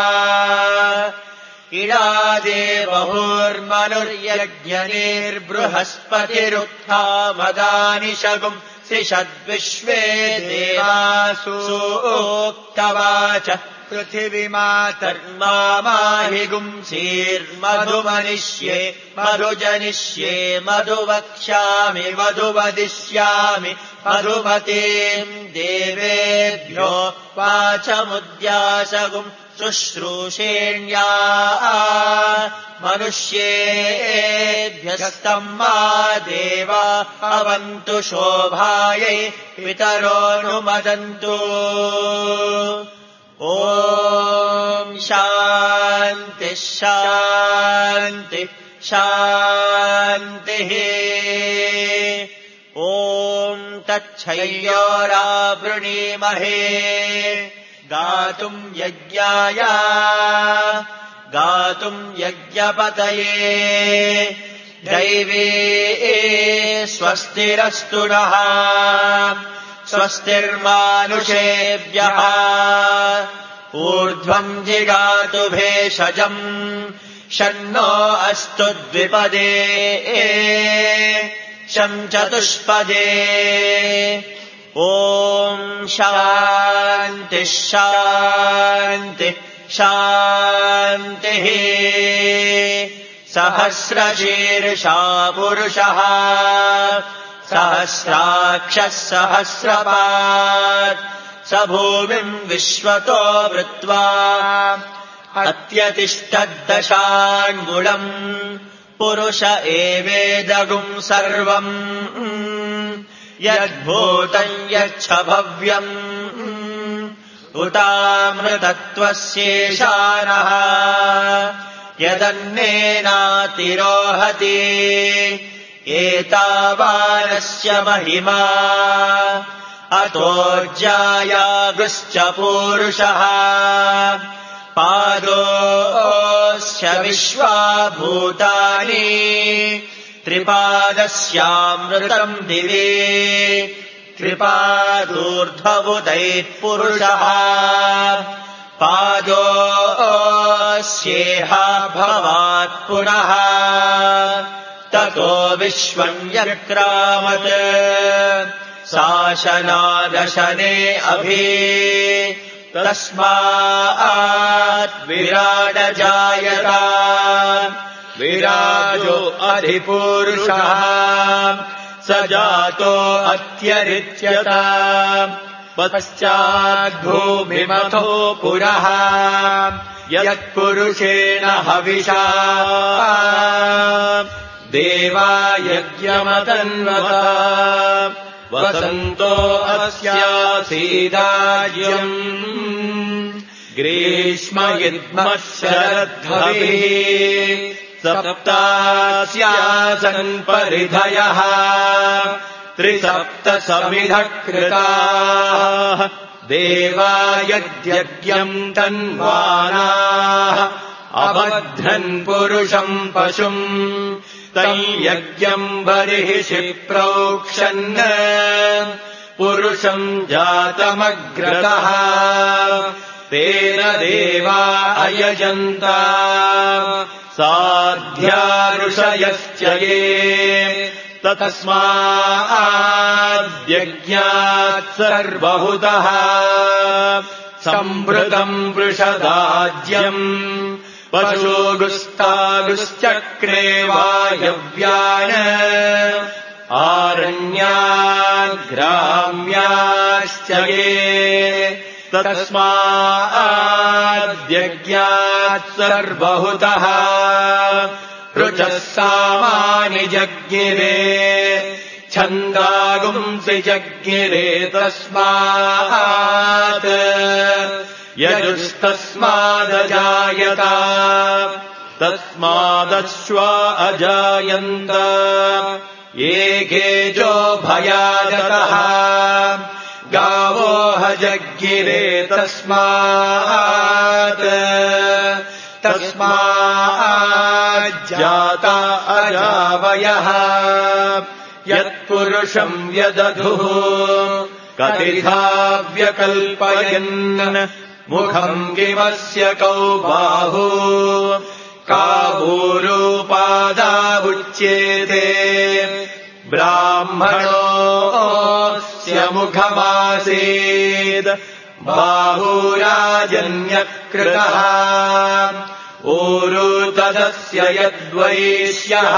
इडादेवहुर्मनुर्यज्ञनिर्बृहस्पतिरुत्था मदानि शगुं सिषद्विश्वे देवासु उक्तवाच पृथिवीमातर्माहिगुंसीर्मधुमनिष्ये मधुजनिष्ये मधुवक्ष्यामि मधुवदिष्यामि मधुमतीम् देवेभ्यो वाचमुद्यासगुं शुश्रूषेण्या मनुष्येभ्यस्तम् मा देवा अवन्तु शोभायै पितरोऽनुमदन्तु। ॐ शान्ति शान्ति शान्तिः। ॐ तच्छयोरावृणीमहे गातुम् यज्ञाय गातुम् यज्ञपतये दैवे स्वस्तिरस्तु नः स्वस्तिर्मानुषेभ्यः ऊर्ध्वम् जिगातु भेषजम् शन्नो अस्तु द्विपदे शं चतुष्पदे। ॐ शान्ति शान्ति शान्तिः। सहस्रशीर्षा पुरुषः सहस्राक्षः सहस्रपात् स भूमिम् विश्वतो वृत्वा अत्यतिष्ठद्दशाङ्गुलम् पुरुष एवेदगुम् सर्वम् यद्भूतम् यच्छ भव्यम् उतामृतत्वस्येषानः यदन्नेनातिरोहति एतावानस्य महिमा अतोऽज्यायागुश्च पूरुषः पादोऽस्य विश्वाभूतानि त्रिपादस्यामृतम् दिवे त्रिपादूर्ध्वबुधैः पुरुषः पादोऽस्येहा भवात् पुनः ततो विश्वम् व्यक्रामत् शासनादशने अभि तस्मात् विराडजायत विराजो अधिपूरुषः स जातो अत्यरिच्यत पश्चाद्भूमिमथो पुरः यत्पुरुषेण हविषा देवा यज्ञमतन्वता वसन्तो अस्यासीदाज्यम् ग्रीष्म युग्मः शरद्भविः सप्तास्यासन् परिधयः त्रिसप्तसमिधः कृताः देवा यद्यज्ञम् तन्वानाः अबध्नन् पुरुषम् पशुम् तम् यज्ञम् बर्हिषि प्रोक्षन् पुरुषम् जातमग्रतः तेन देवा अयजन्त साध्या ऋषयश्च ये तस्माद्यज्ञात् सर्वहुतः सम्भृतम् वृषदाज्यम् पशुगुस्तागुश्चक्रे वायव्यान् आरण्याग्राम्याश्च ये तस्माद्यज्ञात् सर्वहुतः ऋचः सामानि जज्ञिरे छन्दागुंसि जज्ञिरे तस्मात् यजुस्तस्मादजायत तस्मादश्वा अजायन्त एकेजो भयादतः गावो हजज्ञिरे तस्मात् तस्माज्जाता अजावयः यत्पुरुषम् व्यदधुः कतिधा व्यकल्पयन् मुखम् किमस्य कौ बाहु काबूरूपादावुच्येते ब्राह्मणोऽस्य मुखमासीद् बाहुराजन्यकृतः ऊरू तदस्य यद्वैश्यः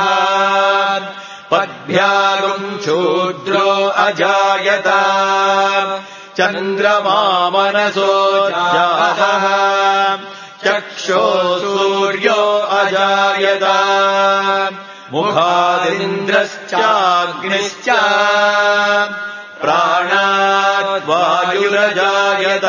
पद्भ्यागुम् शूद्रो अजायत चन्द्रमा मनसो जातः चक्षो सूर्यो अजायत मुखादिन्द्रश्चाग्निश्च प्राणाद्वायुरजायत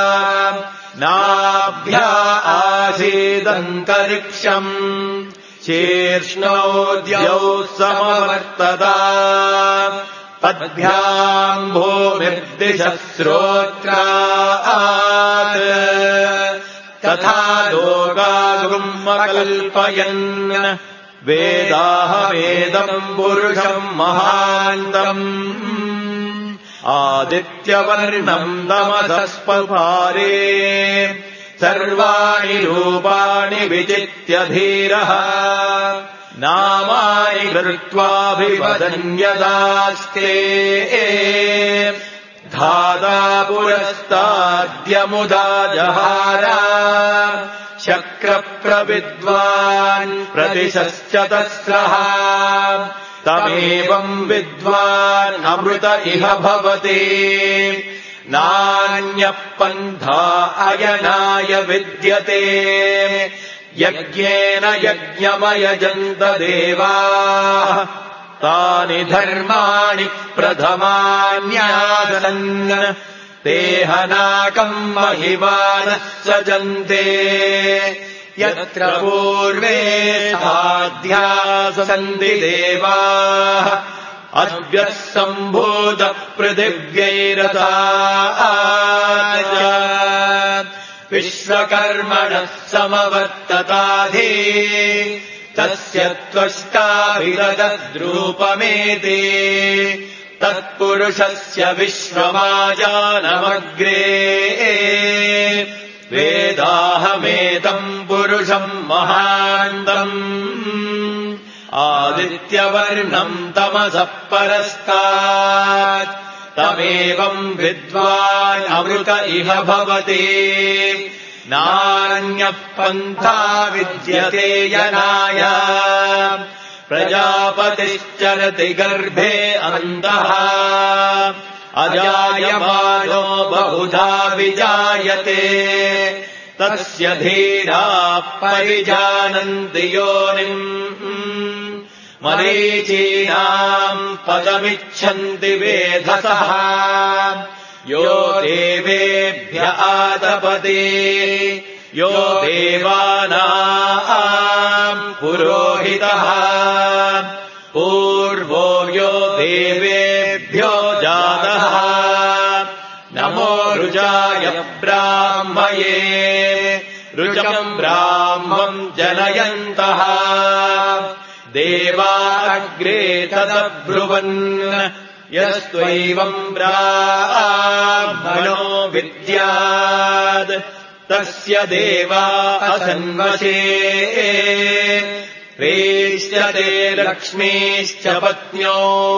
नाभ्या आसीदन्तरिक्षम् शीर्ष्णोद्यौ समवर्तता पद्भ्याम् भूमिर्दिशः श्रोत्रात् तथा लोकागुमकल्पयन् वेदाहमेदम् पुरुषम् महान्तम् आदित्यवर्णम् तमसस्पभारे सर्वाणि रूपाणि विचित्य धीरः नामानि कृत्वाभिवदन्यदास्ते धाता पुरस्ताद्यमुदा जहार शक्रप्रविद्वान् प्रतिशश्चतस्रः तमेवम् विद्वान् अमृत इह भवति नान्यः पन्था अयनाय विद्यते यज्ञेन यज्ञमयजन्त देवाः तानि धर्माणि प्रथमान्यासन् तेहनाकम् महिमानः सजन्ते यत्र पूर्वे साध्यासन्ति देवाः अद्भ्यः सम्भूत पृथिव्यैरसाच विश्वकर्मणः समवर्तताधि तस्य त्वष्टाभिरदद्रूपमेति तत्पुरुषस्य विश्वमाजानमग्रे वेदाहमेतम् पुरुषम् महान्तम् आदित्यवर्णम् तमसः परस्तात् तमेवम् विद्वान् अमृत इह भवति नान्यः पन्था विद्यते यनाय प्रजापतिश्चरति गर्भे अन्तः अजायमानो बहुधा विजायते तस्य धीराः परिजानन्ति योनिम् मरीचीनाम् पदमिच्छन्ति वेधसः यो देवेभ्य आतपति यो देवानाम् पुरोहितः पूर्वो यो देवेभ्यो जातः नमो रुजाय ब्राह्मये रुजम् ब्राह्मम् जनयन्तः देवा अग्रे तदब्रुवन् यस्त्वैवम् ब्राह्मणो विद्यात् तस्य देवा असन्वशे प्रेष्यते लक्ष्मीश्च पत्न्यो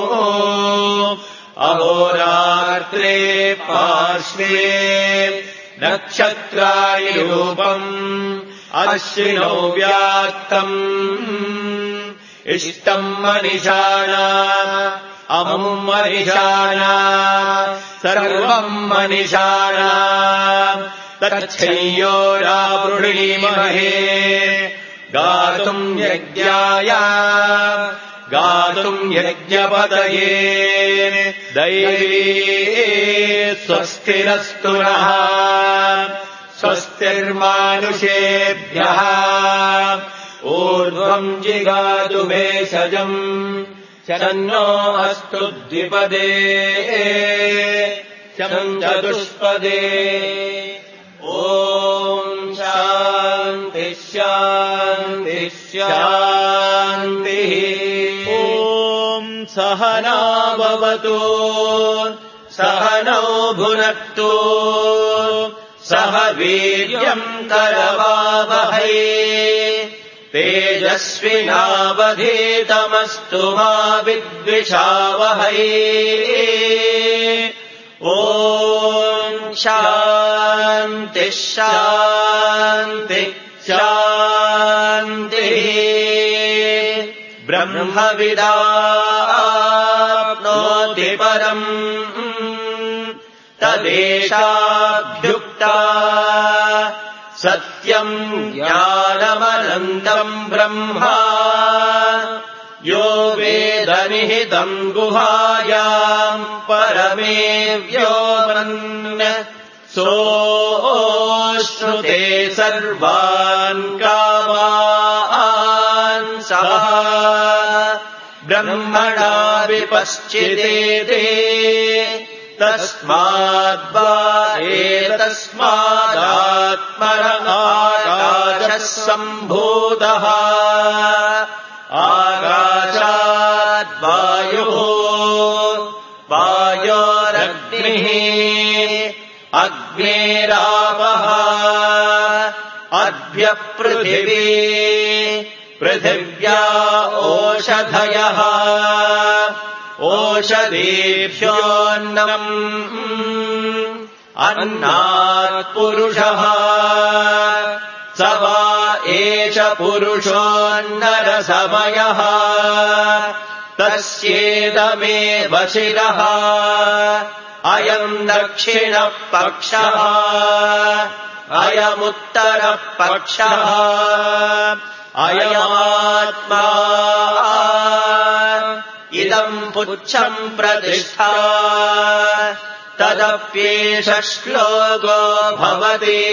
अहोरात्रे पार्श्वे नक्षत्राणि रूपम् अश्विनौ व्याक्तम् इष्टम् मनिषाणा अमुम् मनिषाणा सर्वम् मनिषाणा तच्छय्योरावृणीमहे गातुम् यज्ञाय गातुम् यज्ञपतये दैवी स्वस्तिरस्तु नः स्वस्तिर्मानुषेभ्यः ऊर्ध्वम् जिगातु भेषजम् शन्नो अस्तु द्विपदे शम् चतुष्पदे ॐ शान्ति शान्ति शान्तिः ॐ सहना भवतु सहनौ भुनक्तु सह वीर्यम् करवावहै तेजस्विनावधीतमस्तु मा विद्विषावहै ॐ शान्ति शान्ति शान्तिः ब्रह्मविदाप्नोति परम् तदेशाभ्युक्ता सत्यम् ज्ञानमनन्तम् ब्रह्मा यो वेदनिहितम् गुहायाम् परमे व्योमन् सोऽश्नुते सर्वान् कामान् सः ब्रह्मणा विपश्चिदेते तस्मादात्मरकाशः सम्भूतः आकाशाद्वायुः वायोरग्निः अग्नेरापः अद्यपृथिवी पृथिव्या ओषधयः ओषधीभ्योऽन्नम् अन्नात् पुरुषः स वा एष पुरुषोऽन्नरसमयः तस्येदमेव शिरः अयम् दक्षिणः पक्षः अयमुत्तरः पक्षः अयमात्मा इदम् पुच्छम् प्रतिष्ठा तदप्येष श्लोको भवति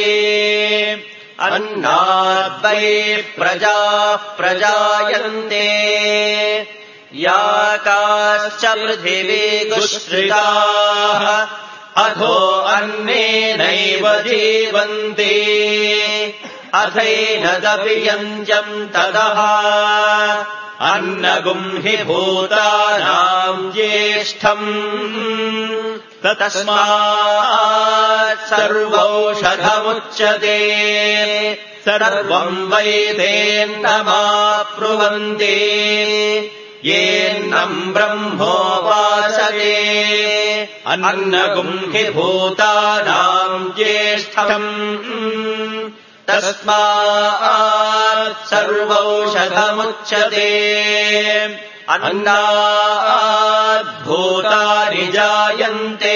अन्नाद्वै प्रजाः प्रजायन्ते याकाश्च पृथिवीगुश्रिताः अधो अन्नेनैव जीवन्ति अथैनदपि यञ्जम् ततः अन्नगुम् हि भूतानाम् ज्येष्ठम् तस्मात् सर्वौषधमुच्यते सर्वम् वै तेऽन्नमाप्नुवन्ति येऽन्नम् ब्रह्मोपासते अन्नगुम् हि भूतानाम् ज्येष्ठम् तस्मात् सर्वौषधमुच्यते अन्नाद्भूतानि जायन्ते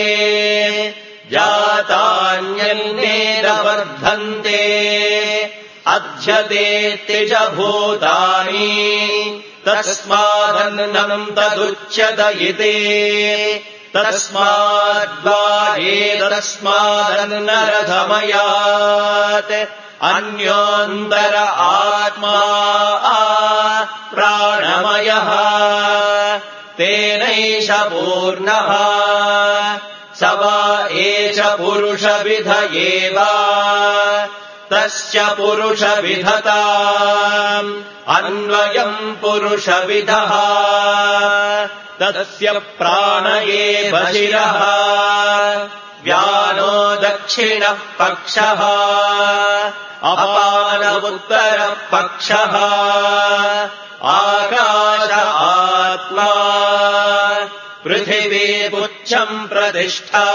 जातान्यन्नेन वर्धन्ते अध्यतेति च भूतानि तस्मादन्नम् तदुच्यत इति तस्माद्वा एतस्मादन्नरथमयात् अन्योऽन्तर आत्मा प्राणमयः तेनैष पूर्णः स वा एष पुरुषविध एव तस्य पुरुषविधता अन्वयम् पुरुषविदः तस्य प्राण एव शिरः व्यानो दक्षिणः पक्षः अपानमुत्तरः पक्षः आकाश आत्मा पृथिवी पुच्छम् प्रतिष्ठा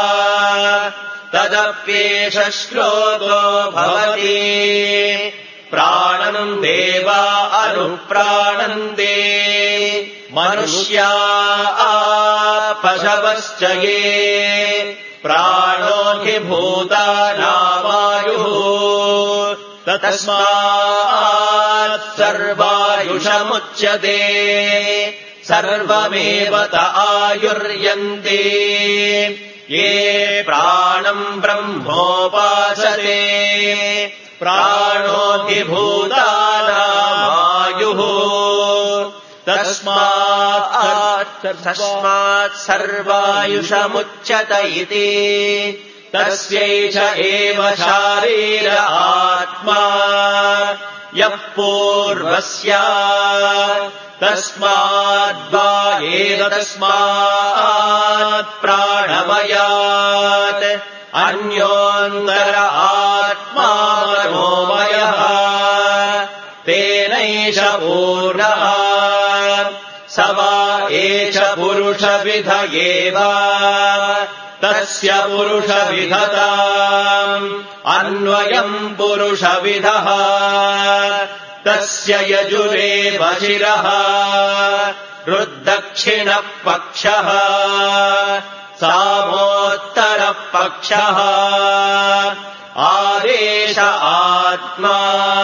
तदप्येष श्लोको भवति प्राणम् देवा अनुप्राणन्ते मनुष्या पशवश्च ये प्राणो हि भूतानामायुः तस्मात् सर्वायुषमुच्यते सर्वमेव त आयुर्यन्ते ये प्राणम् ब्रह्मोपासते प्राणो हि भूतानामायुः तस्मात् सर्वायुषमुच्यत इति तस्यैष एव शारीर आत्मा यः पूर्वस्य तस्माद्वा एतस्मात् प्राणमयात् अन्योऽन्तर आत्मा मनोमयः तेनैष पूर्णः स वा एष पुरुषविध एव तस्य पुरुषविधताम् अन्वयम् पुरुषविधः तस्य यजुरेव शिरः हृद्दक्षिणः पक्षः सामोत्तरः पक्षः आदेश आत्मा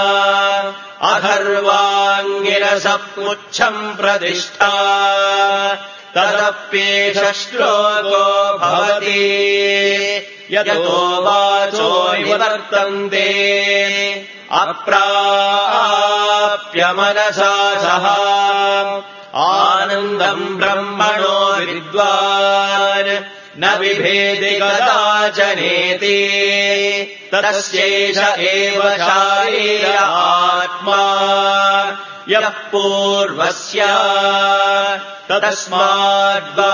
अथर्वाङ्गिरसः पुच्छम् प्रतिष्ठा तदप्येष श्लोको भवति यतो वाचो निवर्तन्ते अप्राप्य मनसा सह आनन्दम् ब्रह्मणो विद्वान् न बिभेति कदाचनेति तस्यैष एव शारीर आत्मा यः पूर्वस्य तस्माद्वा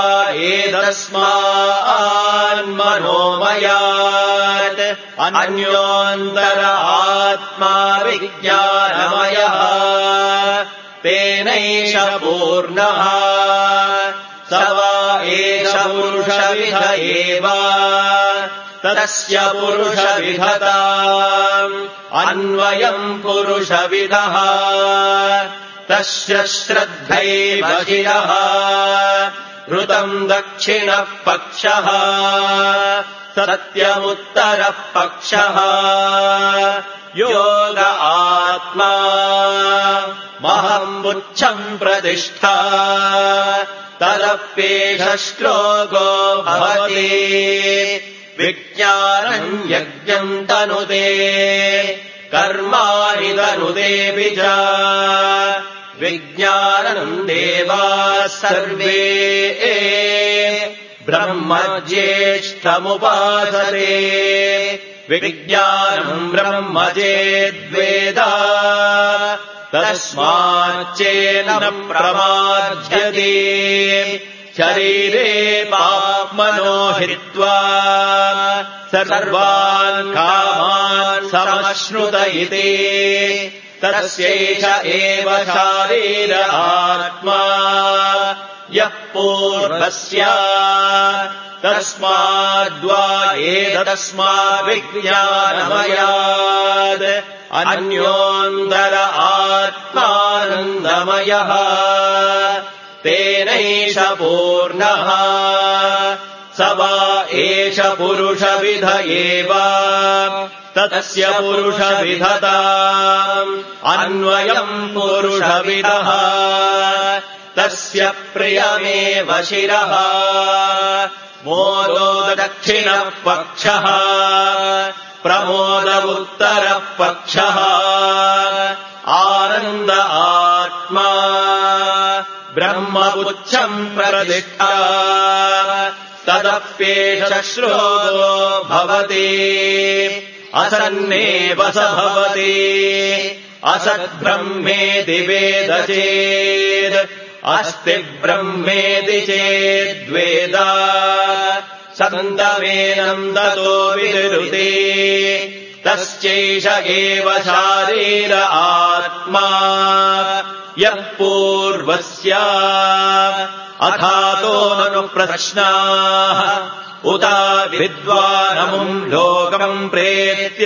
एतस्मान्मनोमयात् अन्योऽन्तर आत्मा विज्ञानमयः तेनैष पूर्णः स वा एष पुरुषविध एव तस्य पुरुषविधताम् अन्वयम् पुरुषविधः तस्य श्रद्धैव शिरः ऋतम् दक्षिणः पक्षः सत्यमुत्तरः पक्षः योग आत्मा महम्बुच्छम् प्रतिष्ठा तदप्येष श्लोको भवति विज्ञानम् यज्ञम् तनुते कर्माणि तनुतेऽपि च विज्ञानम् देवाः सर्वे ब्रह्म ज्येष्ठमुपासते विज्ञानम् ब्रह्म चेद्वेद तस्माच्चेन प्रमाध्यते शरीरे पाप्मनो हित्वा सर्वान् कामान् समश्नुत इति तस्यैष एव शारीर आत्मा यः पूर्वस्य तस्माद्वा एतस्माद्विज्ञानमयात् अन्योऽन्तर आत्मानन्दमयः तेनैष पूर्णः स वा एष पुरुषविध एव तस्य पुरुषविधताम् अन्वयम् पुरुषविदः तस्य प्रियमेव शिरः मोदो दक्षिणः पक्षः प्रमोद उत्तरः पक्षः आनन्द आत्मा ब्रह्मपुच्छम् प्रतिष्ठा तदप्येष श्लोको भवति असन्नेव स भवति असद्ब्रह्मेति वेद चेद् अस्ति ब्रह्मेति चेद्वेद सन्तमेनम् ततो विदुरुते तस्यैष एव शारीर आत्मा यः पूर्वस्य अथातो ननु प्रश्नाः उत विद्वानमुम् लोकम् प्रेत्य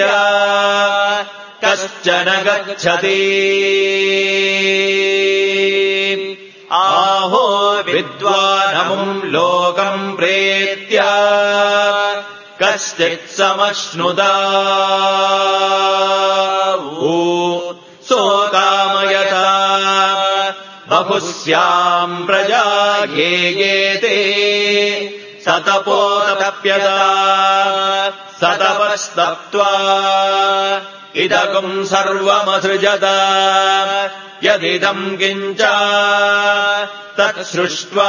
कश्चन गच्छति आहो विद्वानमुम् लोकम् प्रेत्य कश्चित् समश्नुता सोकामयत बहुस्याम् प्रजा येते सतपोतप्यता सतपस्तप्त्वा इदगुम् सर्वमसृजत यदिदम् किञ्च तत्सृष्ट्वा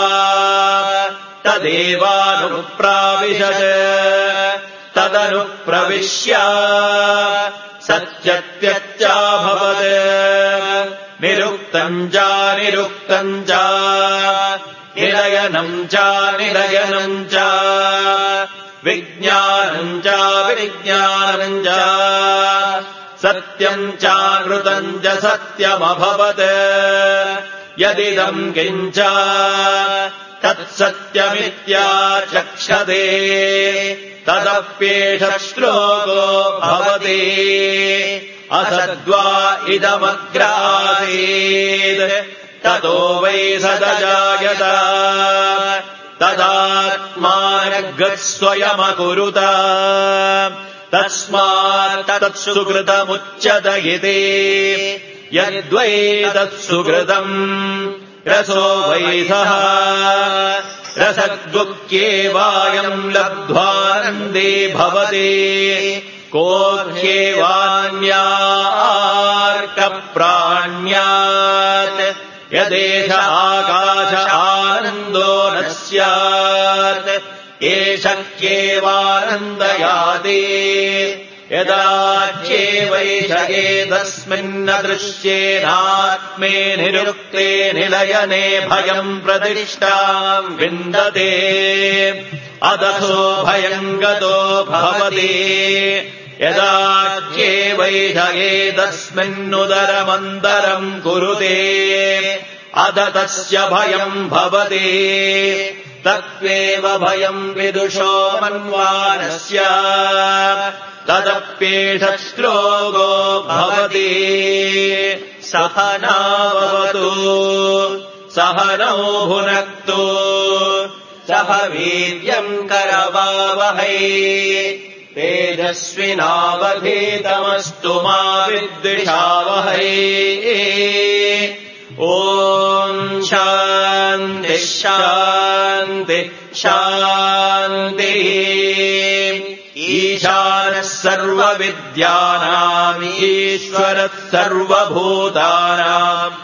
तदेवानुप्राविशत् तदनुप्रविश्य सत्यत्यच्चाभवत् निरुक्तम् च निरुक्तम् च निलयनम् च निलयनम् च विज्ञानम् च विज्ञानम् च सत्यम् चानृतम् च सत्यमभवत् यदिदम् किञ्च तत्सत्यमित्याचक्षते तदप्येष श्लोको भवति असद्वा इदमग्रासीत् ततो वै सदजायत तदात्मानगस्वयमकुरुत तस्मात् तत्सुकृतमुच्यत इति यद्वै तत्सुकृतम् रसो वै सः रसद्गुह्येवायम् लब्ध्वानन्दे भवति कोह्येवान्यार्कप्राण्यात् यदेष आकाश आनन्दो न स्यात् एष ह्येवानन्दयाति यदाच्येवैष एतस्मिन्न दृश्येनात्मे निरुक्ते निलयने भयम् प्रतिष्ठाम् विन्दते अदसो भयम् गतो भवति यदाच्येवैष एतस्मिन्नुदरमन्तरम् कुरुते अद तस्य भयम् भवति तत्त्वेव भयम् विदुषो मन्वानस्य तदप्येष श्लोको भवति सहनावतु सहनौ भुनक्तु सह वीर्यम् करवावहै तेजस्विनावधीतमस्तु मा विद्विषावहै ॐ शान्तिः शान्तिः शान्तिः ईशानः सर्वविद्यानाम् ईश्वरः सर्वभूतानाम्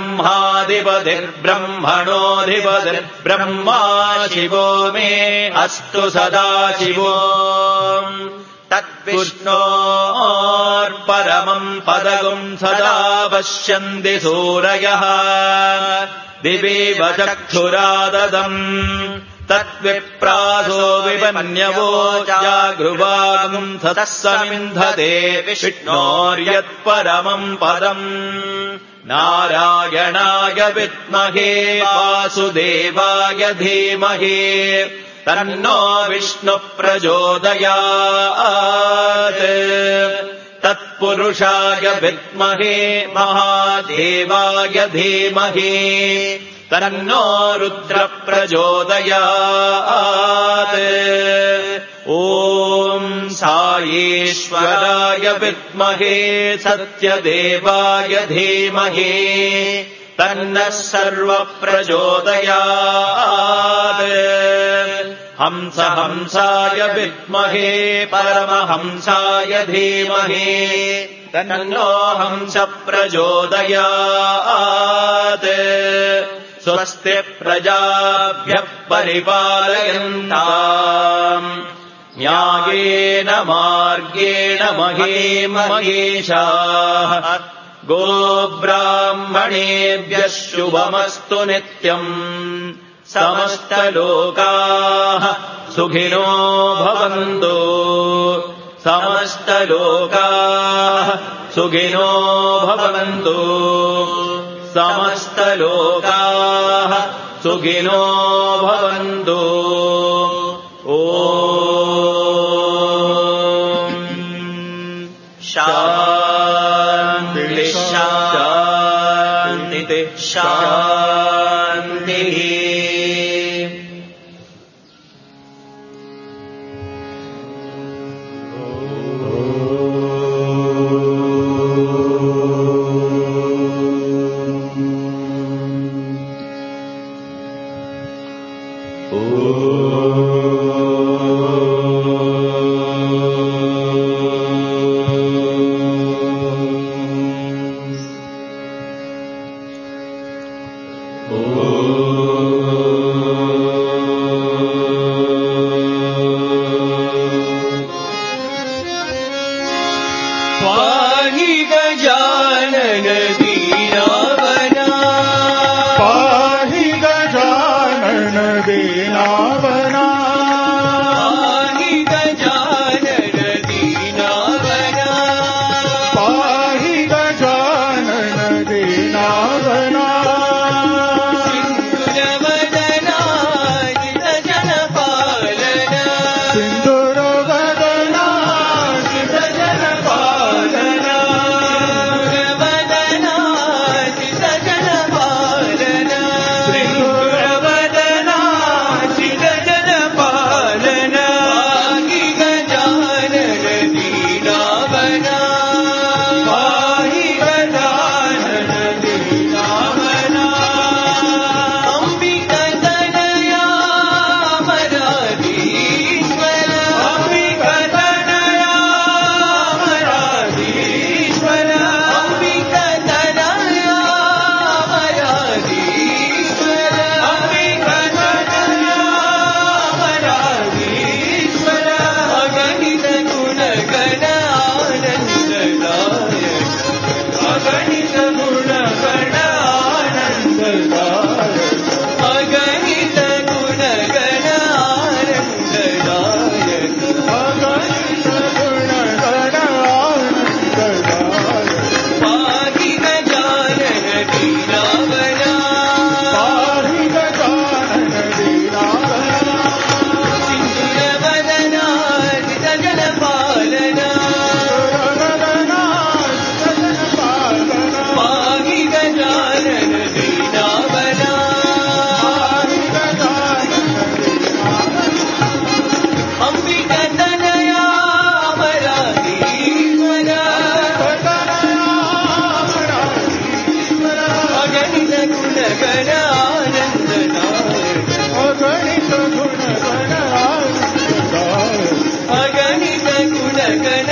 ब्रह्माधिपतिर्ब्रह्मणोऽधिपतिर्ब्रह्मा शिवो मे अस्तु सदा शिवो तद्विष्णोर्परमम् पदगुम् सदा पश्यन्ति सूरयः दिवीव चक्षुराददम् तद्विप्रासो विपन्यवो जागृवागुम् ततः समिन्धते विष्णोर्यत्परमम् पदम् नारायणाय विद्महे वासुदेवाय धीमहि तन्नो विष्णुः प्रचोदयात् तत्पुरुषाय विद्महे महादेवाय धीमहि तन्नो रुद्रः प्रचोदयात् ॐ साईश्वराय विद्महे सत्यदेवाय धीमहि तन्नः सर्वः प्रचोदयात् हंसाय विद्महे परमहंसाय धीमहि तन्नो हंसः प्रचोदयात् स्वस्ति प्रजाभ्यः परिपालयन्ताम् न्यायेन मार्गेण महीमहीषाः गोब्राह्मणेभ्यः शुभमस्तु नित्यम् समस्तलोकाः सुखिनो भवन्तु समस्तलोकाः सुखिनो भवन्तु समस्तलोकाः सुखिनो भवन्तु ॐ शान्तिः शान्तिः शान्तिः पाहि गजानन दीनावना पाहि गजानन दीनावना पाहि गजानन दीनावना पाहि गजानन दीनावना सिंधुरवदना जित जनपालना सिंधुरवदना जित जनपालना सिंधुरवदना जित जनपालना सिंधुरवदना जित जनपालना पाहि गजानन दीनावना पाहि गजानन दीनावना अंबिकतनया अमराधीश्वर अंबिकतनया अमराधीश्वर अंबिकतनया अमराधीश्वर अंबिकतनया अमराधीश्वर अगणित गुणगण आनन्ददायक अगणित गुणगण आनन्ददायक अगणित गुणगण आनन्ददायक अगणित गुणगण आनन्ददायक पाहि गजानन दीनावना पाहि गजानन दीनावना सिंधुरवदना जित जनपालना सिंधुरवदना जित जनपालना पाहि गजानन दीनावना पाहि गजानन दीनावना अंबिकतनया अमराधीश्वर अगणित गुणगण आनन्ददायक अगणित गुणगण आनन्ददायक अगणित गुणगण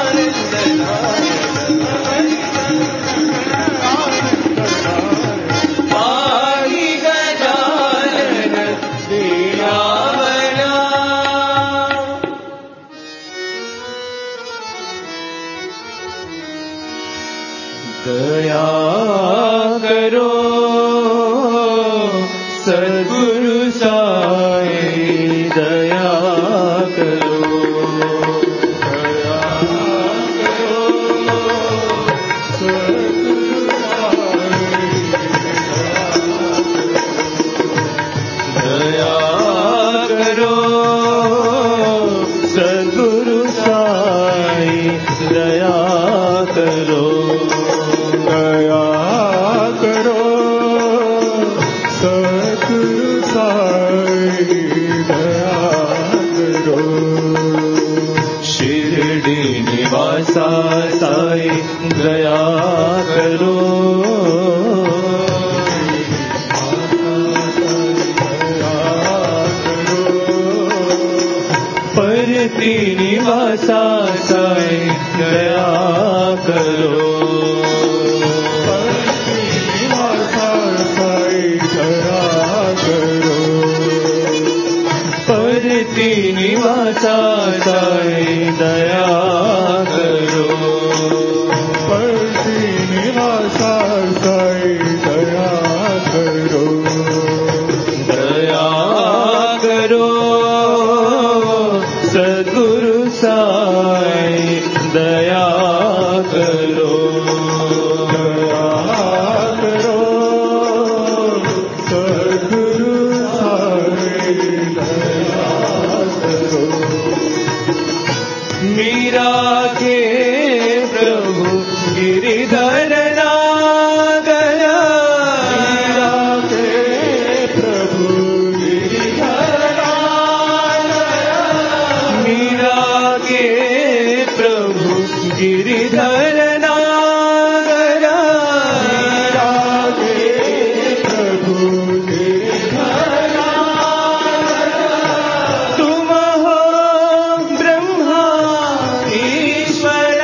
आनन्ददायक पाहि गजानन दीनावना दया करो सद्गुरु साईं दया करो दया करो सद्गुरु साईं दया करो दया करो सद्गुरु साईं दया करो शिरडी निवासा साईं दया करो परती निवासा साईं दया करो निवासा साईं दया करो परती निवासा साईं दया करो परती निवासा साईं दया करो दया करो सद्गुरु साईं दया करो दया करो सद्गुरु साईं दया करो मीरा के प्रभु गिरिधर नागर मीरा के प्रभु गिरिधर मीरा के प्रभु गिरिधर नागर मीरा के प्रभु गिरिधर तुम हो ब्रह्मा ईश्वर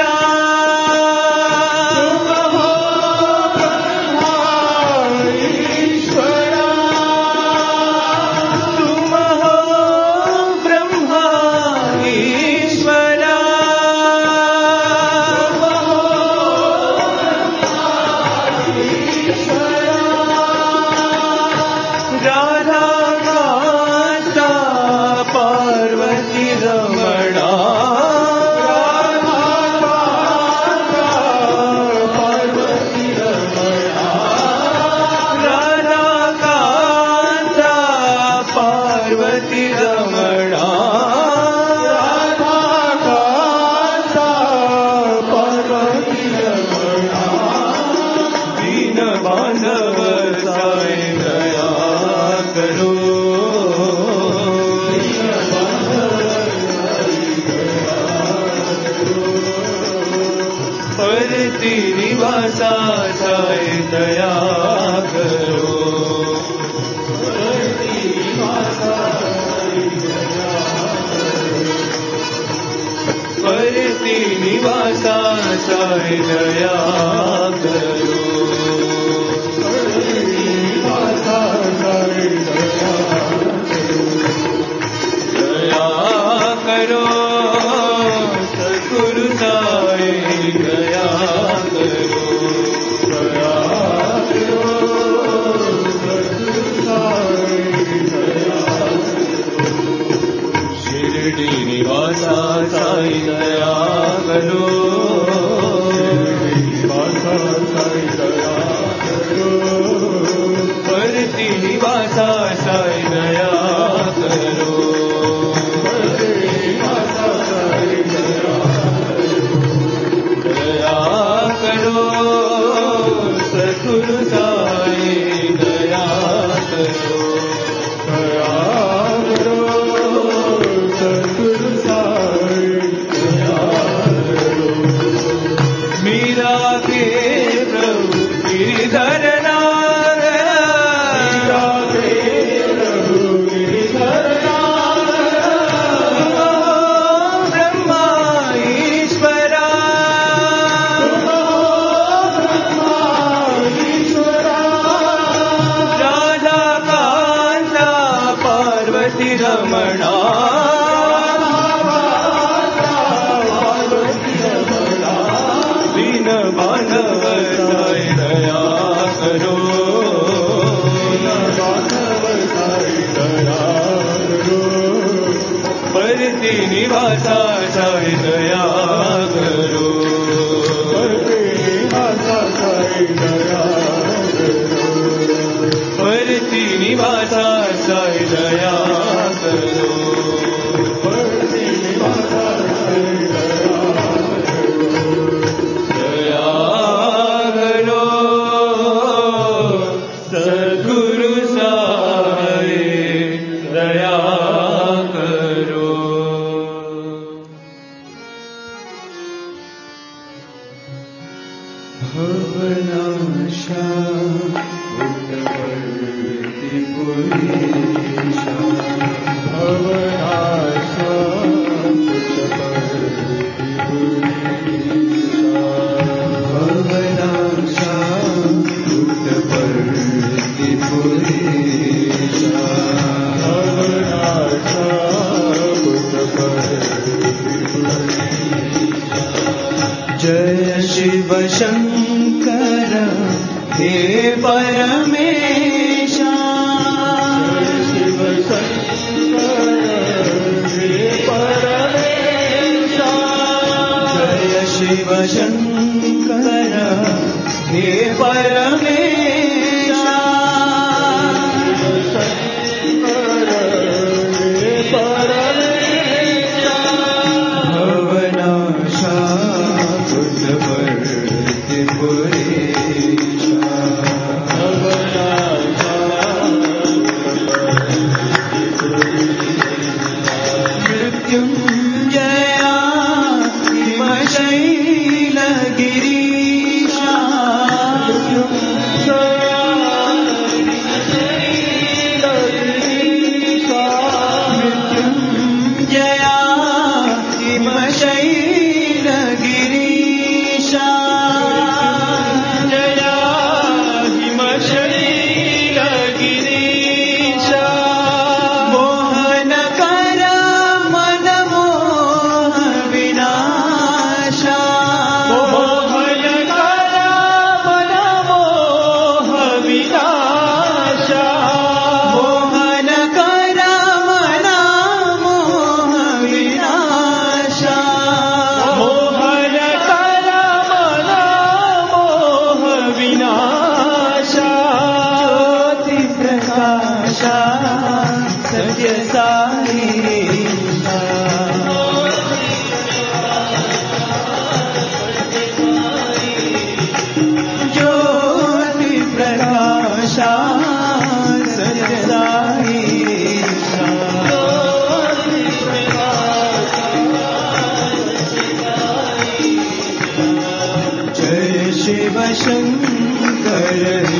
श्रीनिवासा साई दया करो परति निवासा साई दया करो दया करो सद्गुरु साई दया करो दया करो सद्गुरु साई दया शिरडी निवासा साई दया करो निवासा साई दया करो परति निवासा साई दया करो सद्गुरु साई दया करो दया करो सद्गुरु साई दया करो मीरा के प्रभु गिरिधर मीरा के प्रभु गिरिधर ब्रह्मा ईश्वरा रमणा दीन मानव साई दया करो परति निवासा साई दया करो परति निवासा साई दया करो दया करो सद्गुरु साई दया करो भवनाशा जय शिव शंकर हे परमेशा शिव शंकर हे परमेशा जय शिव शंकर हे परमेशा शंकर हे परमेशा भवनाशा मृत्युंजया हिमशैलगिरीशा मृत्युंजया हिमशैलगिरीशा जया हिमशैलगिरीशा मोहनकर मनमोह विनाशा मोहनकर शिव शंकर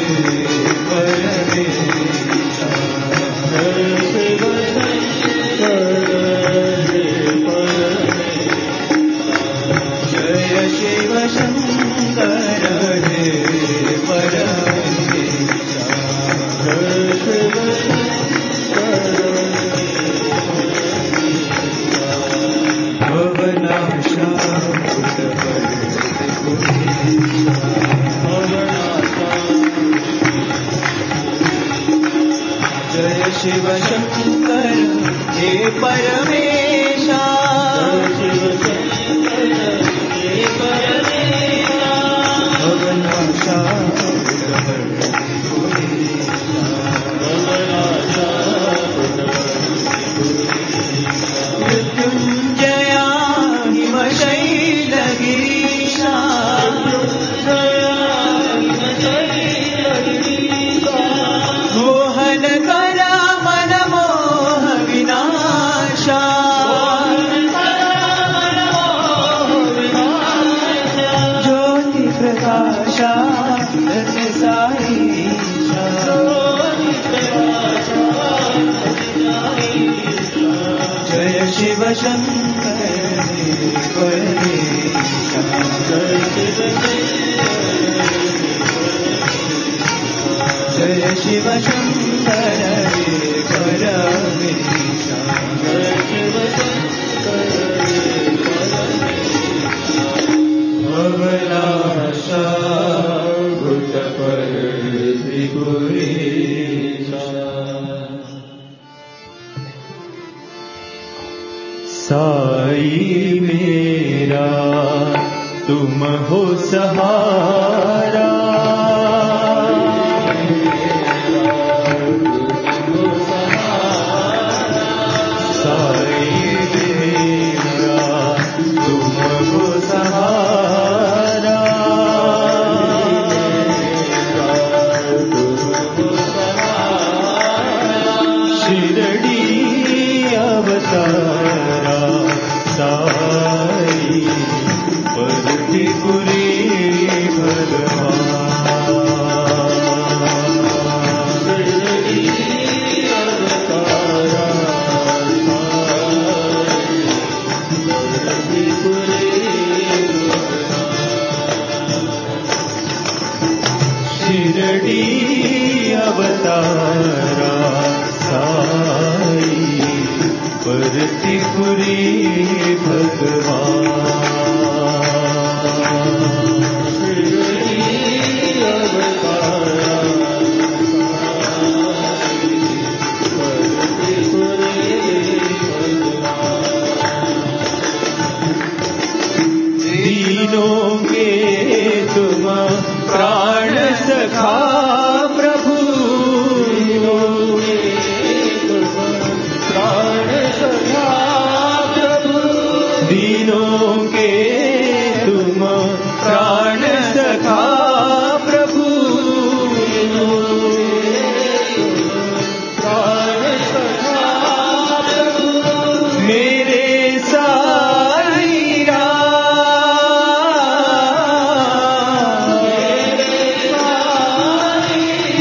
परमेश शिव जय शिव शंकर हे परमेश शिव भवनाशा जय शिव शंकर हे परमेशा शिव शंकर हे परमेशा भवनाशा मृत्युंजया हिमशैलगिरीशा मोहन करा मन मोह विनाशा ज्योति प्रकाशा रत्न साईशा जय शिव शंकर परमेशा जय शिव शंकर परमेशा भवनाशा भूतपर त्रिपुरेशा साई मेरा तुम हो सहारा साई मेरा तुम हो सहारा शिरडी अवतारा साई परतिपुरी भगवान शिरडी अवतारा साई शिरडी अवतारा साई परतिपुरी भगवान शिरडी अवतारा दीनों के तुम प्राण सखा प्रभु प्राण सखा प्रभु दीनों के तुम प्राण सखा प्रभु प्राण सखा प्रभु मेरे साईं राम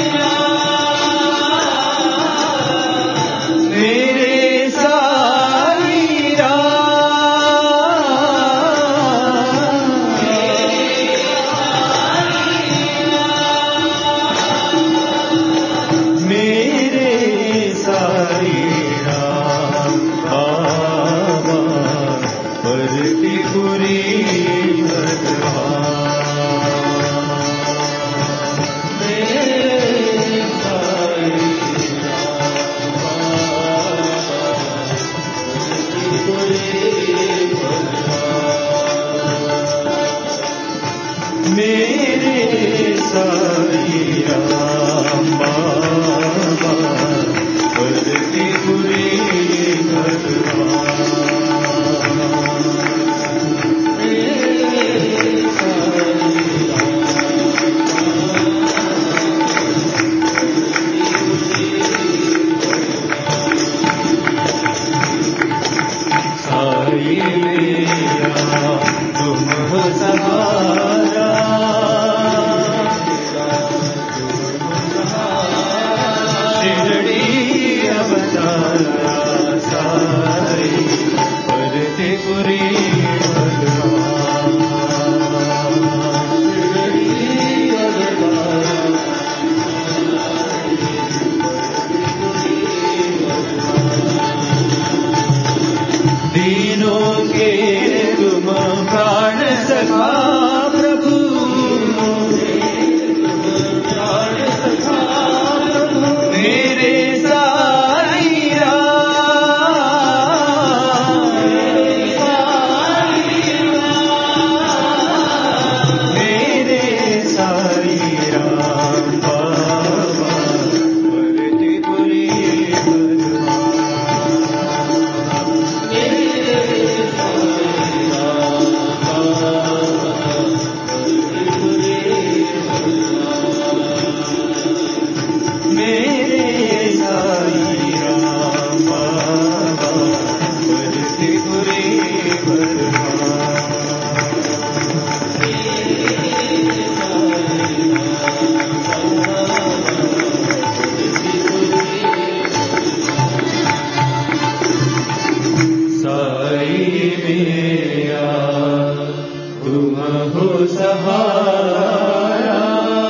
हो सहारा।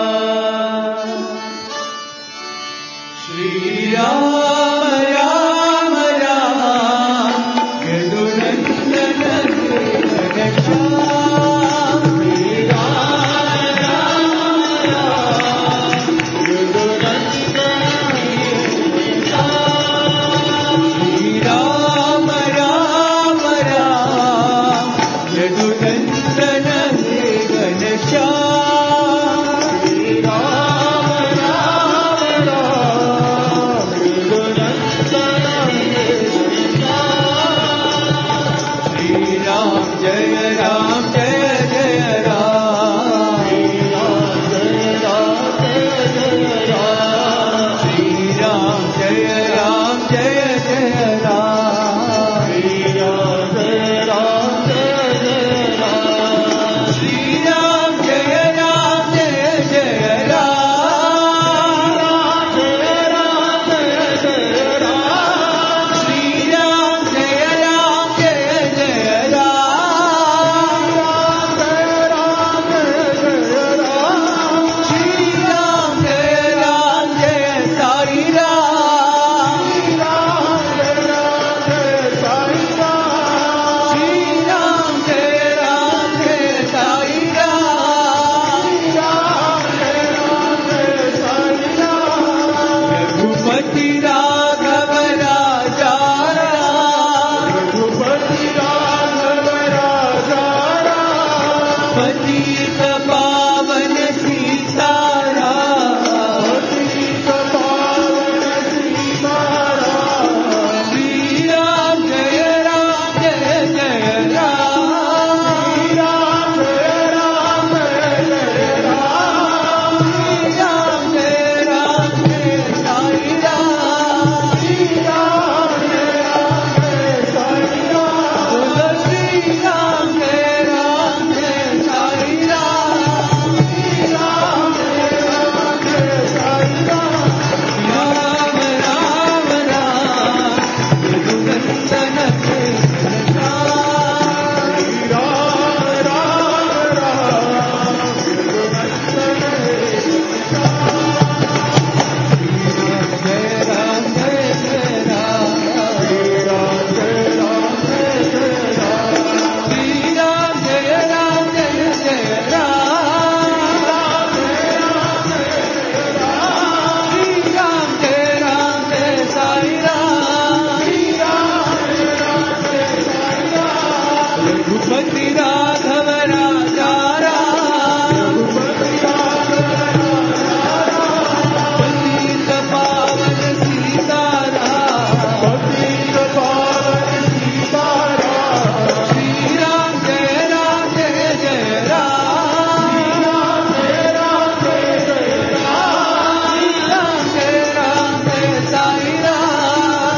श्री राम राम राम यदुनंदन घनश्याम। श्री राम राम राम यदुनंदन घनश्याम। श्री राम राम राम यदुनंदन घनश्याम। श्री राम राम राम यदुनंदन घनश्याम। श्री राम जय राम जय जय राम। श्री राम जय राम जय जय राम। श्री राम जय राम जय जय राम। श्री राम जय राम जय जय राम। श्री राम जय राम जय जय राम। श्री राम जय राम जय साई राम। श्री राम जय राम जय साई राम। रघुपति राघव राजा राम। पतित पावन सीताराम। श्री राम जय जय राम। श्री राम जय राम जय साई राम। श्री राम जय बोलो श्री राम जय साई राम। राम राम राम यदुनंदन जय राम जय जय राम। श्री राम जय राम जय जय राम। श्री राम जय साई राम। रघुपति राघव राजा राम। पतित पावन सीताराम। श्री राम जय जय राम। श्री राम जय साई राम।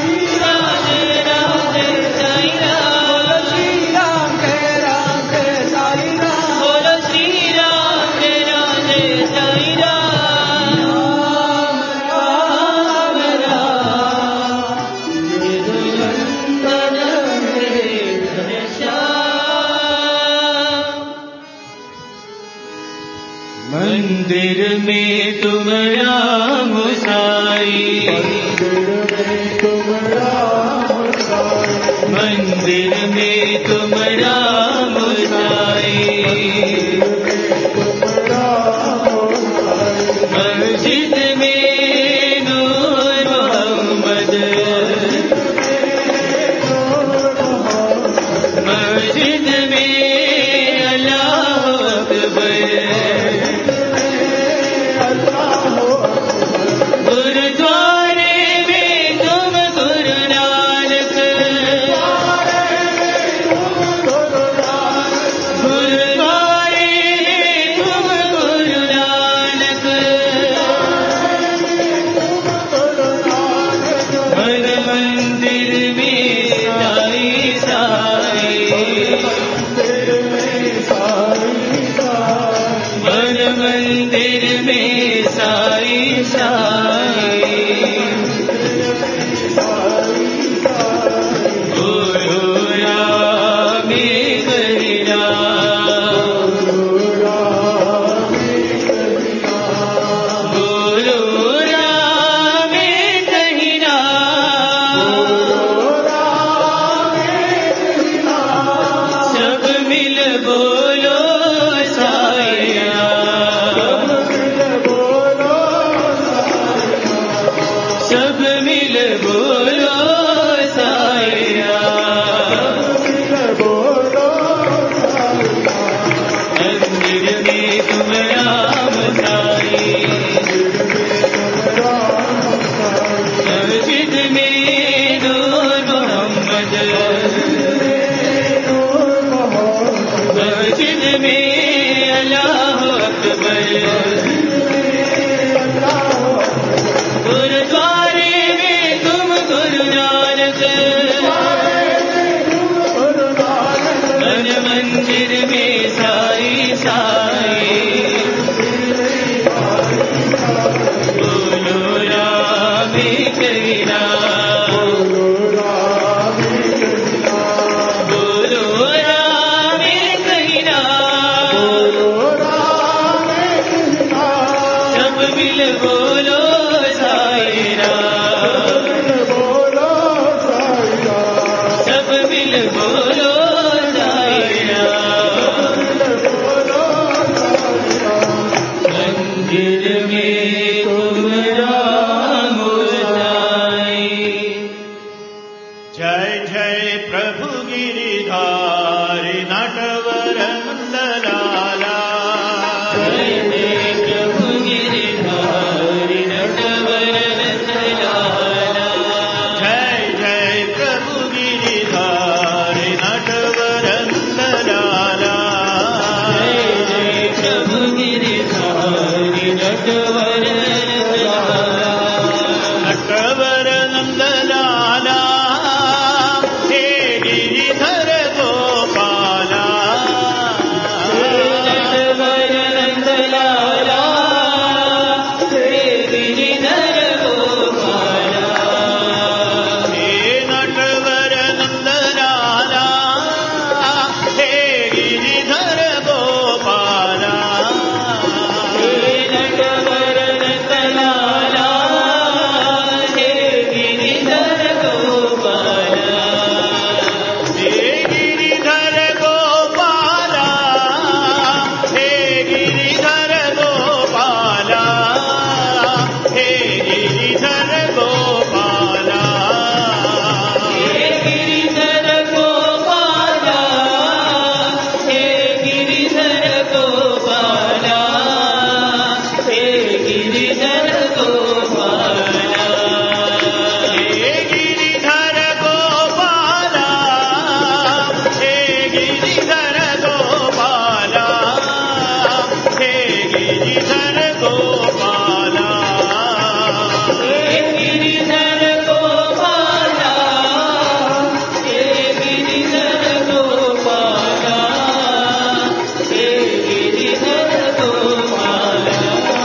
बोलो श्री राम जय साई राम। राम राम यदुनंदन घनश्याम। मंदिर में तुम राम साई। मंदिर में तुम राम साई। मस्जिद में नूर मोहम्मद। मस्जिद में अल्लाह अकबर। गुरुद्वारे में तुम गुरु नानक। गुरुद्वारे में तुम गुरु नानक। मन मंदिर में साई साई। मन मंदिर में साई साई। बोलो राम हरि राम। मस्जिद में अल्लाह अकबर, गुरुद्वारे में तुम गुरु नानक, मन मंदिर में साई साई, बोलो राम करीना, बोलो राम करीना, सब मिल बोलो साई राम, सब मिल बोलो साई राम, मंदिर में तुम राम साई। जय जय प्रभु गिरिधारी नटवर नंदलाला, जय जय प्रभु गिरिधारी नटवर नंदलाला, जय जय प्रभु गिरिधारी नटवर नंदलाला, जय जय प्रभु गिरिधारी नटवर नंदलाला, नटवर नंदलाला, हे गिरिधर गोपाला, नटवर नंदलाला, हे गिरिधर गोपाला, हे नटवर नंदलाला, हे गिरिधर गोपाला, हे नटवर नंदलाला, हे गिरिधर गोपाला, हे गिरिधर गोपाला, हे गिरिधर गोपाला, हे गिरिधर गोपाला, हे गिरिधर गोपाला, हे गिरिधर गोपाला, हे गिरिधर गोपाला, हे गिरिधर गोपाला, हे गिरिधर गोपाला, हे गिरिधर गोपाला, हे गिरिधर गोपाला, हे गिरिधर गोपाला, हे गिरिधर गोपाला,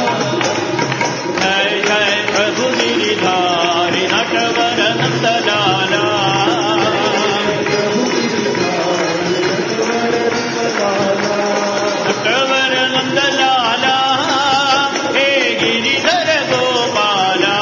जय जय प्रभु गिरिधारी नटवर नंदलाला, नटवर नंदलाला, हे गिरिधर गोपाला,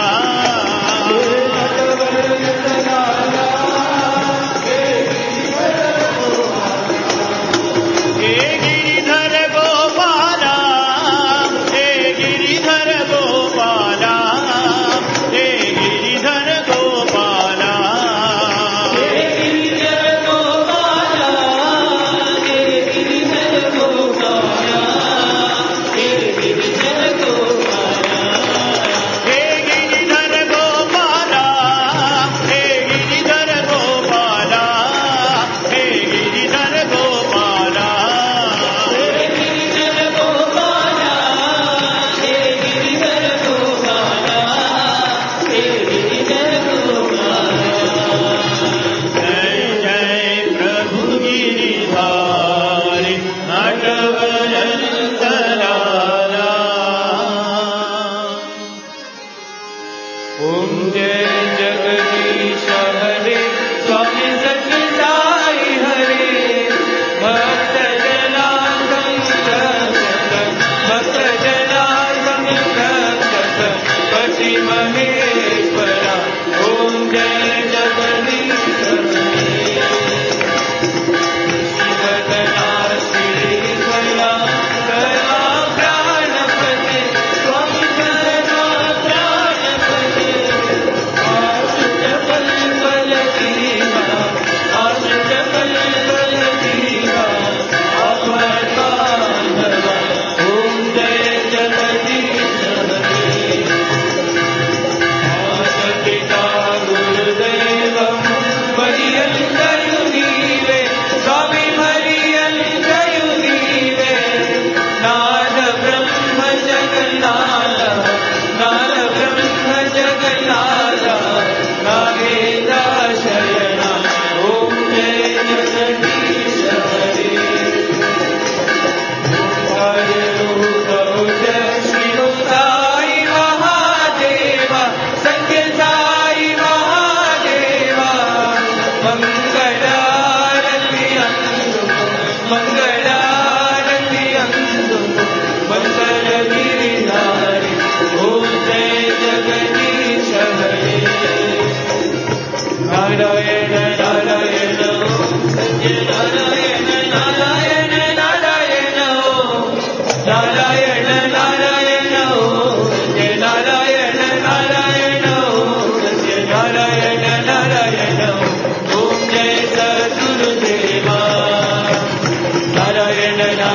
हे गिरिधर गोपाला, हे गिरिधर गोपाला, हे गिरिधर गोपाला, हे गिरिधर गोपाला, हे गिरिधर गोपाला,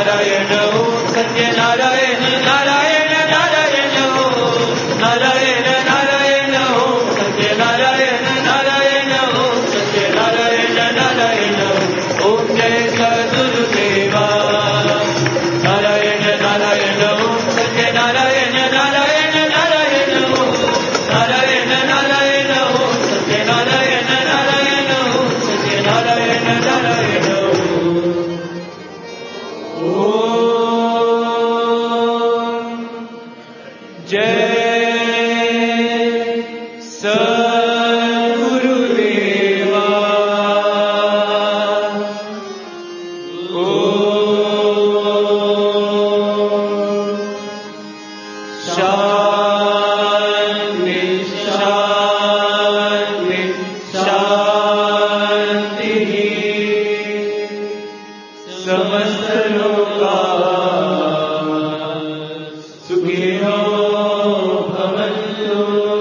नारायण ओम सत्यनारायण नारायण नारायण ओम नारायण नारायण ओम सत्यनारायण नारायण ओम सत्यनारायण नारायण ओम जय सद्गुरुदेवा नारायण नारायण ओम सत्यनारायण नारायण नारायण ओम नारायण नारायण ओम सत्यनारायण नारायण ओम सत्यनारायण नारायण ओम जय सद्गुरुदेवा शांति शांति शांति समस्त लोका सुखिनो भवन्तु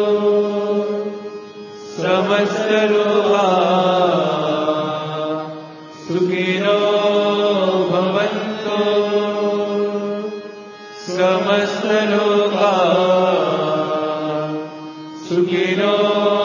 समस्त लोका सुखिनो भवन्तु समस्त लोका सुखिनो